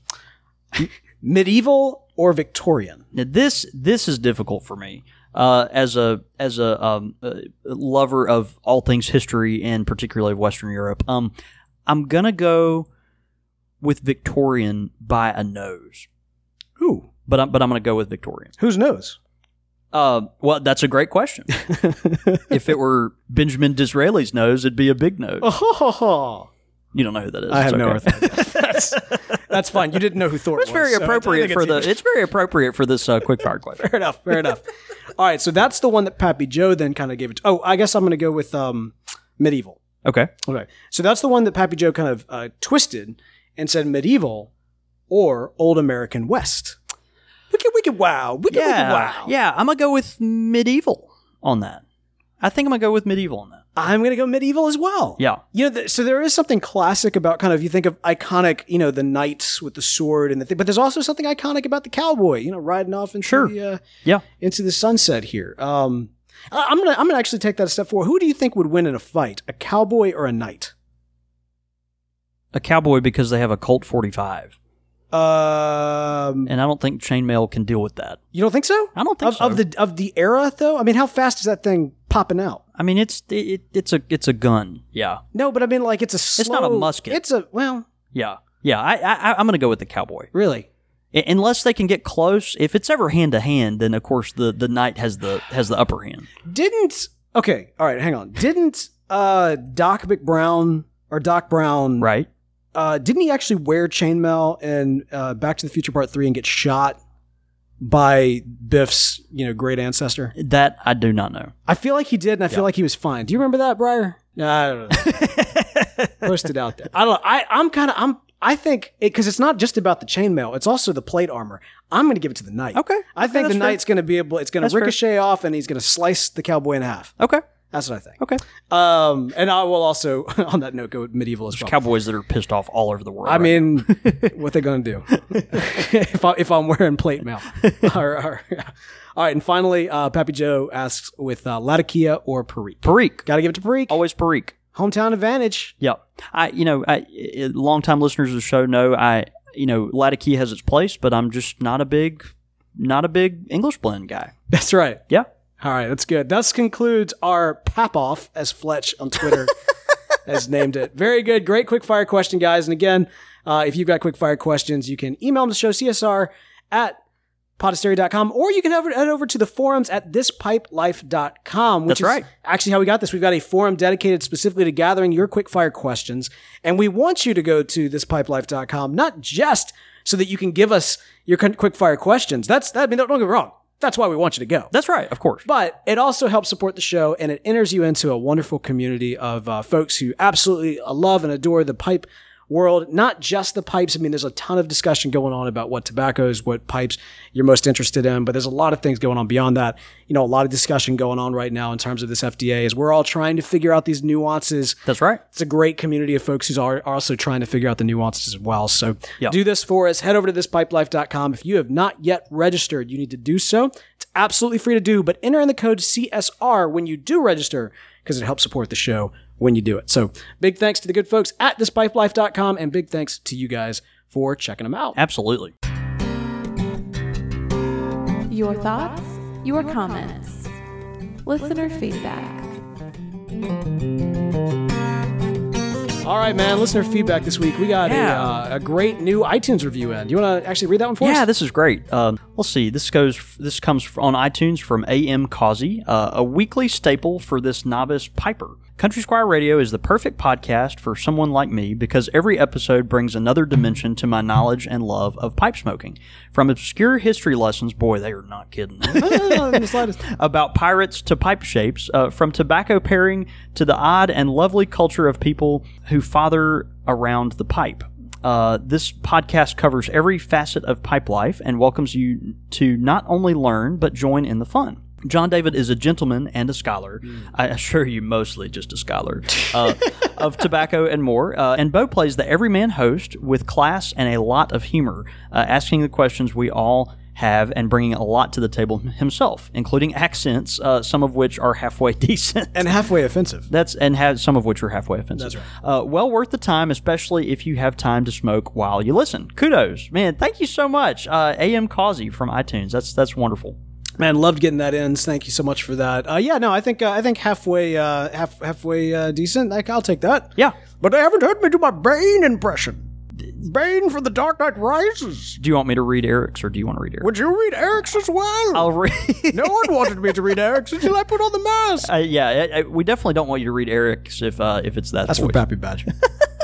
Medieval or Victorian? Now this this is difficult for me uh, as a as a um, uh, lover of all things history and particularly of Western Europe. Um, I'm gonna go with Victorian by a nose, Who? but I'm but I'm gonna go with Victorian. Whose nose? Uh, well, that's a great question. If it were Benjamin Disraeli's nose, it'd be a big nose. Oh, You don't know who that is. I have It's no okay. idea. that's, that's fine. You didn't know who Thor was. It's very so I appropriate think for the. it's It's very appropriate for this uh, quick fire question. Fair enough. Fair enough. All right, so that's the one that Pappy Joe then kind of gave it to. Oh, I guess I'm going to go with um, medieval. Okay. Okay, so that's the one that Pappy Joe kind of uh, twisted and said medieval or old American West. Wicked, wicked, wow. Wicked, wicked, Yeah. wow. Yeah. I'm gonna go with medieval on that. I think I'm gonna go with medieval on that. I'm going to go medieval as well. Yeah. You know, th- so there is something classic about kind of, you think of iconic, you know, the knights with the sword and the thing, but there's also something iconic about the cowboy, you know, riding off into, Sure. the, uh, Yeah. into the sunset here. Um, I- I'm going to I'm gonna actually take that a step forward. Who do you think would win in a fight, a cowboy or a knight? A cowboy because they have a Colt forty-five, Um, and I don't think chainmail can deal with that. you don't think so? I don't think of, so. Of the of the era, though? I mean, how fast is that thing popping out? I mean, it's it, it's a it's a gun. Yeah. No, but I mean, like, it's a slow... not a musket. It's a, well, Yeah. Yeah. I, I I'm gonna go with the cowboy. really? I- Unless they can get close. If it's ever hand to hand, then of course the, the knight has the has the upper hand. Didn't... Okay, all right, hang on. Didn't uh, Doc McBrown, or Doc Brown... Right. Uh, didn't he actually wear chainmail in uh, Back to the Future Part three and get shot by Biff's, you know, great ancestor? That I do not know. I feel like he did, and I feel like he was fine. Do you remember that, Briar? No, I don't know. Post it out there. I don't know. I, I'm kind of, I'm, I think, because it, it's not just about the chainmail, it's also the plate armor. I'm going to give it to the knight. Okay. I Okay, think the that's fair. knight's going to be able, it's going That's to fair. ricochet off, and he's going to slice the cowboy in half. Okay. That's what I think. Okay. Um, and I will also, on that note, go with medieval as well. Cowboys that are pissed off all over the world. I right mean, what they gonna do if I if I'm wearing plate mail? Or- or- all right, and finally, uh, Pappy Joe asks with uh, Latakia or Perique. Perique. Got to give it to Perique. Always Perique. Hometown advantage. Yeah. I, you know, I, I, longtime listeners of the show know I, you know, Latakia has its place, but I'm just not a big, not a big English blend guy. That's right. Yeah. All right, that's good. That concludes our pap off, as Fletch on Twitter has named it. Very good. Great quick-fire question, guys. And again, uh, if you've got quick-fire questions, you can email them to the show, C S R at podasteria dot com, or you can head over to the forums at this pipe life dot com, which That's right. is actually how we got this. We've got a forum dedicated specifically to gathering your quick-fire questions, and we want you to go to this pipe life dot com, not just so that you can give us your quick-fire questions. That's that. I mean, don't get me wrong. That's why we want you to go. That's right, of course. But it also helps support the show, and it enters you into a wonderful community of uh, folks who absolutely love and adore the pipe world, not just the pipes. I mean, there's a ton of discussion going on about what tobaccos, what pipes you're most interested in, but there's a lot of things going on beyond that. You know, a lot of discussion going on right now in terms of this F D A as we're all trying to figure out these nuances. That's right. It's a great community of folks who are also trying to figure out the nuances as well. So Yep. do this for us. Head over to this pipe life dot com. If you have not yet registered, you need to do so. It's absolutely free to do, but enter in the code C S R when you do register because it helps support the show when you do it. So big thanks to the good folks at this pipe life dot com, and big thanks to you guys for checking them out. Absolutely. Your thoughts, your comments, listener feedback. All right, man. Listener feedback this week. We got Yeah. a, uh, a great new iTunes review in. Do you want to actually read that one for us? Yeah, this is great. Um, let's see. This goes. This comes on iTunes from A M Causey, uh, a weekly staple for this novice piper. Country Squire Radio is the perfect podcast for someone like me because every episode brings another dimension to my knowledge and love of pipe smoking. From obscure history lessons, boy, they are not kidding, Not in the slightest. about pirates to pipe shapes, uh, from tobacco pairing to the odd and lovely culture of people who father around the pipe. Uh, this podcast covers every facet of pipe life and welcomes you to not only learn, but join in the fun. John David is a gentleman and a scholar. Mm. I assure you, mostly just a scholar uh, of tobacco and more. Uh, and Bo plays the everyman host with class and a lot of humor, uh, asking the questions we all have and bringing a lot to the table himself, including accents, uh, some of which are halfway decent and halfway offensive. That's and have some of which are halfway offensive. That's right. Uh, well worth the time, especially if you have time to smoke while you listen. Kudos, man! Thank you so much, uh, A M Causey from iTunes. That's that's wonderful. Man, loved getting that in. Thank you so much for that. Uh, yeah, no, I think uh, I think halfway uh, half halfway uh, decent. Like, I'll take that. Yeah, but they haven't heard me do my Bane impression. Bane for the Dark Knight Rises. Do you want me to read Eric's, or do you want to read Eric's? Would you read Eric's as well? I'll read. No one wanted me to read Eric's until I put on the mask. Uh, yeah, I, I, we definitely don't want you to read Eric's if uh, if it's that. That's voice. for Pappy Badger.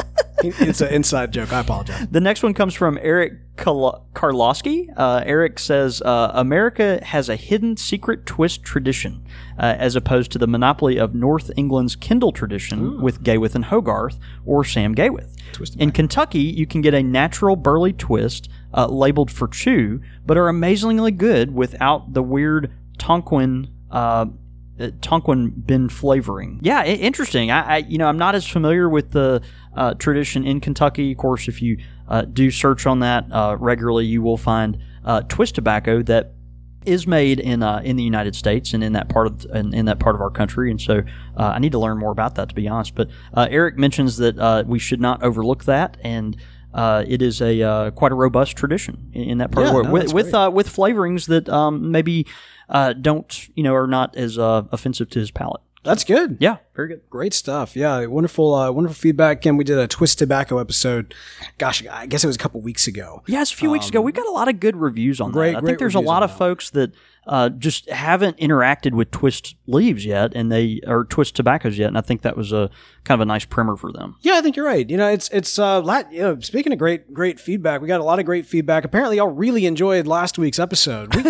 It's an inside joke. I apologize. The next one comes from Eric Karl- Karlowski. Uh, Eric says, uh, America has a hidden secret twist tradition, uh, as opposed to the monopoly of North England's Kindle tradition Ooh. with Gayworth and Hogarth or Sam Gayworth. In Kentucky, you can get a natural burley twist uh, labeled for chew, but are amazingly good without the weird Tonquin uh Uh, Tonquin bin flavoring. Yeah, I- interesting. I, I, you know, I'm not as familiar with the uh, tradition in Kentucky. Of course, if you uh, do search on that uh, regularly, you will find uh, twist tobacco that is made in uh, in the United States and in that part of in, in that part of our country. And so, uh, I need to learn more about that, to be honest. But uh, Eric mentions that uh, we should not overlook that, and uh, it is a uh, quite a robust tradition in, in that part yeah, of the world no, with with, uh, with flavorings that um, maybe. Uh, don't, you know, are not as uh, offensive to his palate. That's good. Yeah, very good. Great stuff. Yeah, wonderful, uh, wonderful feedback. Again, we did a Twist Tobacco episode. Gosh, I guess it was a couple weeks ago. Yeah, it's a few um, weeks ago. We got a lot of good reviews on great, that. I great think there's a lot of folks that uh, just haven't interacted with Twist leaves yet, and they or Twist tobaccos yet, and I think that was a kind of a nice primer for them. Yeah, I think you're right. You know, it's it's uh, lot, you know, speaking of great great feedback, we got a lot of great feedback. Apparently, y'all really enjoyed last week's episode. We,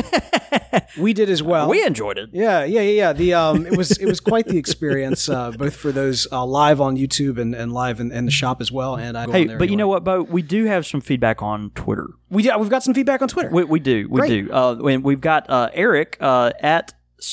we did as well. We enjoyed it. Yeah, yeah, yeah, yeah. The um, it was it was quite the experience, uh, both for those uh, live on YouTube and, and live in, in the shop as well. And I hey, but anyway. You know what, Bo? We do have some feedback on Twitter. We yeah, we've got some feedback on Twitter. We, we do, we Great. do. Uh, we've got uh, Eric uh, at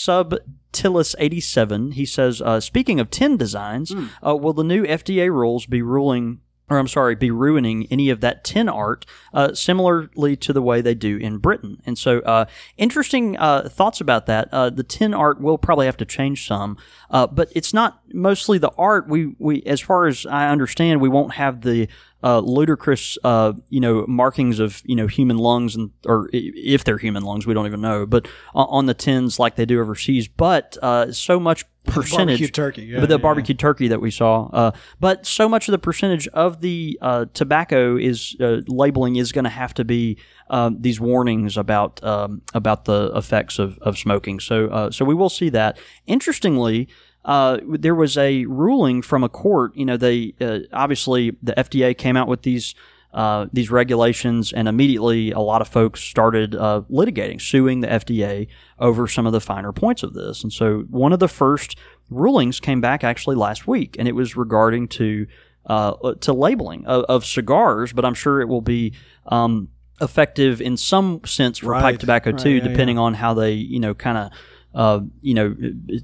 Subtilis eighty-seven. He says, uh, speaking of tin designs, mm. uh, will the new F D A rules be ruling? Or I'm sorry, be ruining any of that tin art, uh, similarly to the way they do in Britain. And so, uh, interesting uh, thoughts about that. Uh, the tin art will probably have to change some, uh, but it's not mostly the art. We we as far as I understand, we won't have the uh, ludicrous, uh, you know, markings of you know human lungs and or if they're human lungs, we don't even know. But on, on the tins like they do overseas, but uh, so much percentage barbecue turkey, yeah, but the yeah. barbecue turkey that we saw. Uh, but so much of the percentage of the uh, tobacco is uh, labeling is going to have to be um, these warnings about um, about the effects of, of smoking. So uh, so we will see that. Interestingly, uh, there was a ruling from a court. You know, they uh, obviously the F D A came out with these. Uh, these regulations, and immediately a lot of folks started uh, litigating, suing the F D A over some of the finer points of this. And so one of the first rulings came back actually last week, and it was regarding to uh, to labeling of, of cigars, but I'm sure it will be um, effective in some sense for Right. pipe tobacco Right, too, yeah, depending yeah. on how they, you know, kind of Uh, you know,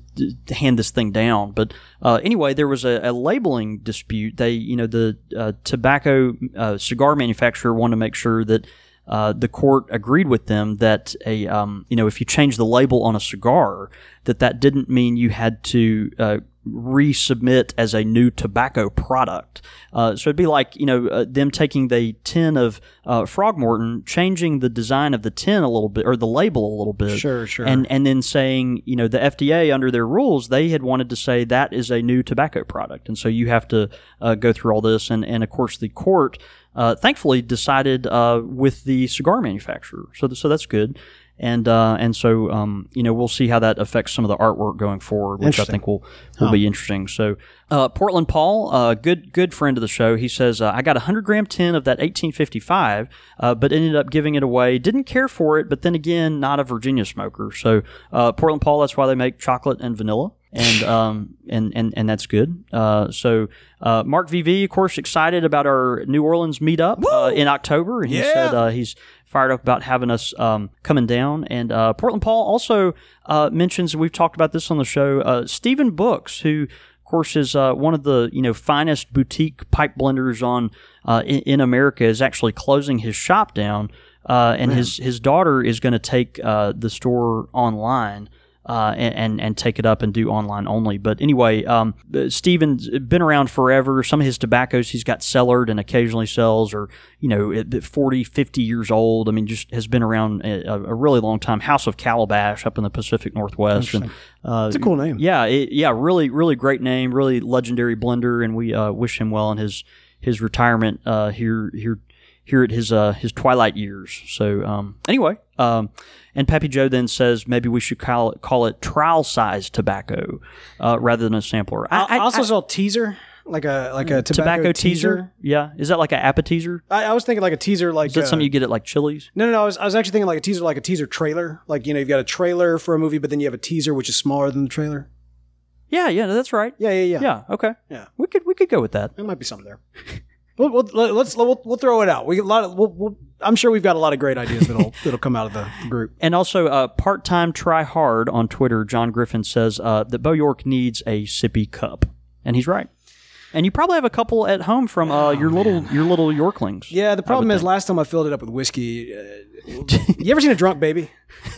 hand this thing down. But uh, anyway, there was a, a labeling dispute. They, you know, the uh, tobacco uh, cigar manufacturer wanted to make sure that uh, the court agreed with them that a, um, you know, if you change the label on a cigar, that that didn't mean you had to uh, resubmit as a new tobacco product. Uh, so it'd be like, you know, uh, them taking the tin of uh, Frogmorton, changing the design of the tin a little bit, or the label a little bit. Sure, sure. And, and then saying, you know, the F D A, under their rules, they had wanted to say that is a new tobacco product. And so you have to uh, go through all this. And, and of course, the court, uh, thankfully, decided uh, with the cigar manufacturer. So, th- so that's good. And uh, and so um, you know, we'll see how that affects some of the artwork going forward, which I think will will Huh. be interesting. So uh, Portland Paul, uh, good good friend of the show, he says uh, I got a hundred gram tin of that eighteen fifty-five, uh, but ended up giving it away. Didn't care for it, but then again, not a Virginia smoker. So uh, Portland Paul, that's why they make chocolate and vanilla. And um and and and that's good. Uh, so uh, Mark V V, of course, excited about our New Orleans meetup uh, in October, and he Yeah. said uh, he's fired up about having us um, coming down. And uh, Portland Paul also uh, mentions, we've talked about this on the show, uh, Stephen Books, who of course is uh, one of the you know finest boutique pipe blenders on uh, in, in America, is actually closing his shop down, uh, and his his daughter is going to take uh, the store online. Uh, and, and and take it up and do online only. But anyway, um, Steven's been around forever. Some of his tobaccos he's got cellared and occasionally sells, or, you know, at forty, fifty years old. I mean, just has been around a, a really long time. House of Calabash up in the Pacific Northwest. And, uh, It's a cool name. Yeah, it, yeah, really, really great name, really legendary blender, and we uh, wish him well in his his retirement uh, here here here at his uh, his twilight years. So um, anyway. Um, And Pappy Joe then says maybe we should call it, call it trial size tobacco uh, rather than a sampler. I, I also I- saw teaser, like a like a tobacco, tobacco teaser. Yeah, is that like an appetizer? I, I was thinking like a teaser, like Is that uh, something you get at like Chili's? No, no, no. I was, I was actually thinking like a teaser, like a teaser trailer. Like, you know, you've got a trailer for a movie, but then you have a teaser which is smaller than the trailer. Yeah, yeah, that's right. Yeah, yeah, yeah. Yeah, okay. Yeah. we could we could go with that. There might be something there. we'll, we'll, let's we'll, we'll throw it out. We get a lot of. We'll, we'll, I'm sure we've got a lot of great ideas that'll that'll come out of the group. And also, uh, part time try hard on Twitter. John Griffin says uh, that Bo York needs a sippy cup, and he's right. And you probably have a couple at home from uh, your little your little Yorklings. Yeah, the problem I would is think. last time I filled it up with whiskey. Uh, you ever seen a drunk baby?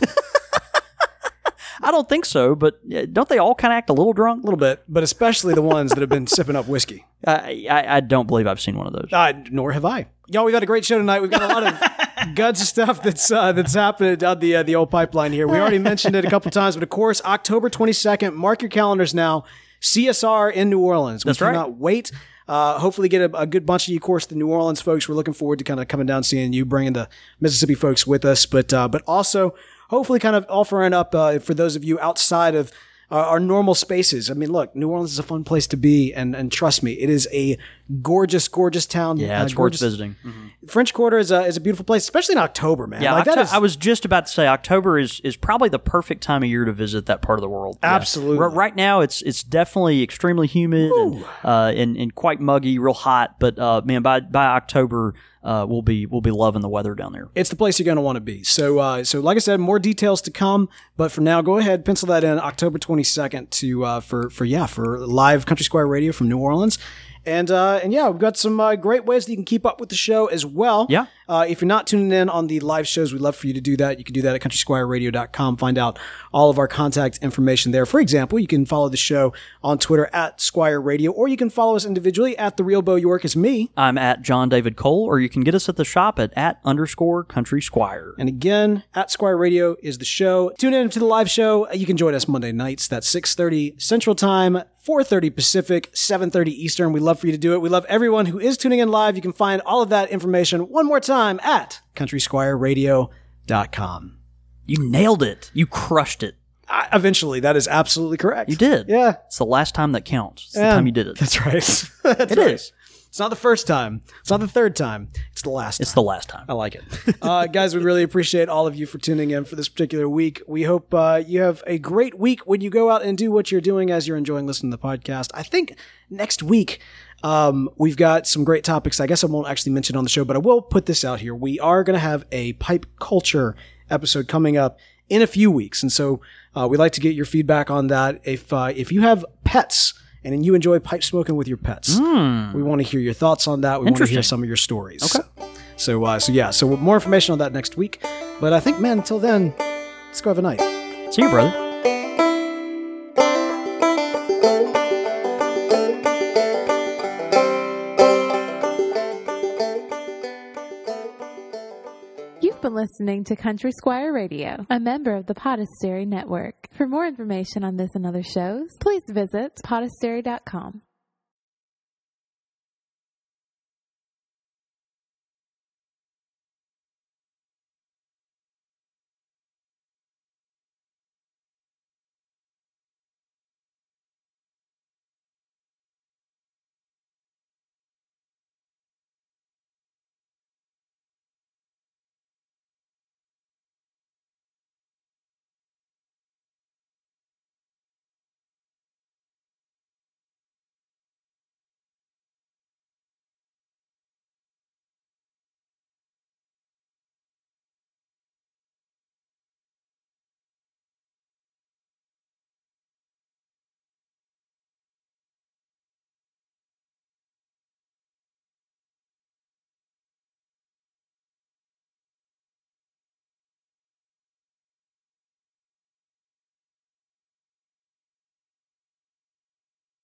I don't think so, but uh, don't they all kind of act a little drunk? A little bit, but especially the ones that have been sipping up whiskey. I, I I don't believe I've seen one of those. Uh, nor have I. Y'all, we've got a great show tonight. We've got a lot of guts of stuff that's uh, that's happening down the uh, the old pipeline here. We already mentioned it a couple times, but of course, October twenty-second. Mark your calendars now. C S R in New Orleans. We That's right. cannot wait. Uh, hopefully, get a, a good bunch of you. Of course, the New Orleans folks. We're looking forward to kind of coming down, seeing you, bringing the Mississippi folks with us, but uh, but also hopefully, kind of offering up uh, for those of you outside of uh, our normal spaces. I mean, look, New Orleans is a fun place to be, and and trust me, it is a gorgeous, gorgeous town. Yeah, uh, it's worth gorgeous. visiting. French Quarter is a is a beautiful place, especially in October, man. Yeah, like that Octo- is, I was just about to say October is, is probably the perfect time of year to visit that part of the world. Yeah. Absolutely. R- right now, it's it's definitely extremely humid and, uh, and and quite muggy, real hot. But uh, man, by by October, uh, we'll be we'll be loving the weather down there. it's the place you're going to want to be. So, uh, so like I said, more details to come. But for now, go ahead, pencil that in October twenty-second to uh, for for yeah for live Country Squire Radio from New Orleans. And uh, and yeah, we've got some uh, great ways that you can keep up with the show as well. Yeah. Uh, if you're not tuning in on the live shows, we'd love for you to do that. You can do that at country squire radio dot com. Find out all of our contact information there. For example, you can follow the show on Twitter at Squire Radio, or you can follow us individually at The Real Bo York. It's me. I'm at John David Cole, or you can get us at the shop at at underscore Country Squire. And again, at Squire Radio is the show. Tune in to the live show. You can join us Monday nights. That's six thirty Central Time, four thirty Pacific, seven thirty Eastern. We'd love for you to do it. We love everyone who is tuning in live. You can find all of that information one more time at country squire radio dot com. You nailed it. You crushed it. I, eventually, that is absolutely correct. You did. Yeah. It's the last time that counts. It's Yeah, the time you did it. That's right. That's It right. is. It's not the first time. It's not the third time. It's the last time. It's the last time. I like it. Uh, guys, we really appreciate all of you for tuning in for this particular week. We hope uh, you have a great week when you go out and do what you're doing as you're enjoying listening to the podcast. I think next week um, we've got some great topics. I guess I won't actually mention on the show, but I will put this out here. We are going to have a pipe culture episode coming up in a few weeks. And so uh, we'd like to get your feedback on that. If uh, if you have pets and you enjoy pipe smoking with your pets, Mm. we want to hear your thoughts on that. We want to hear Interesting. some of your stories. Okay. So, uh, so yeah, so more information on that next week. But I think, man, until then, let's go have a night. See you, brother. You've been listening to Country Squire Radio, a member of the Podastery Network. For more information on this and other shows, please visit podastery dot com.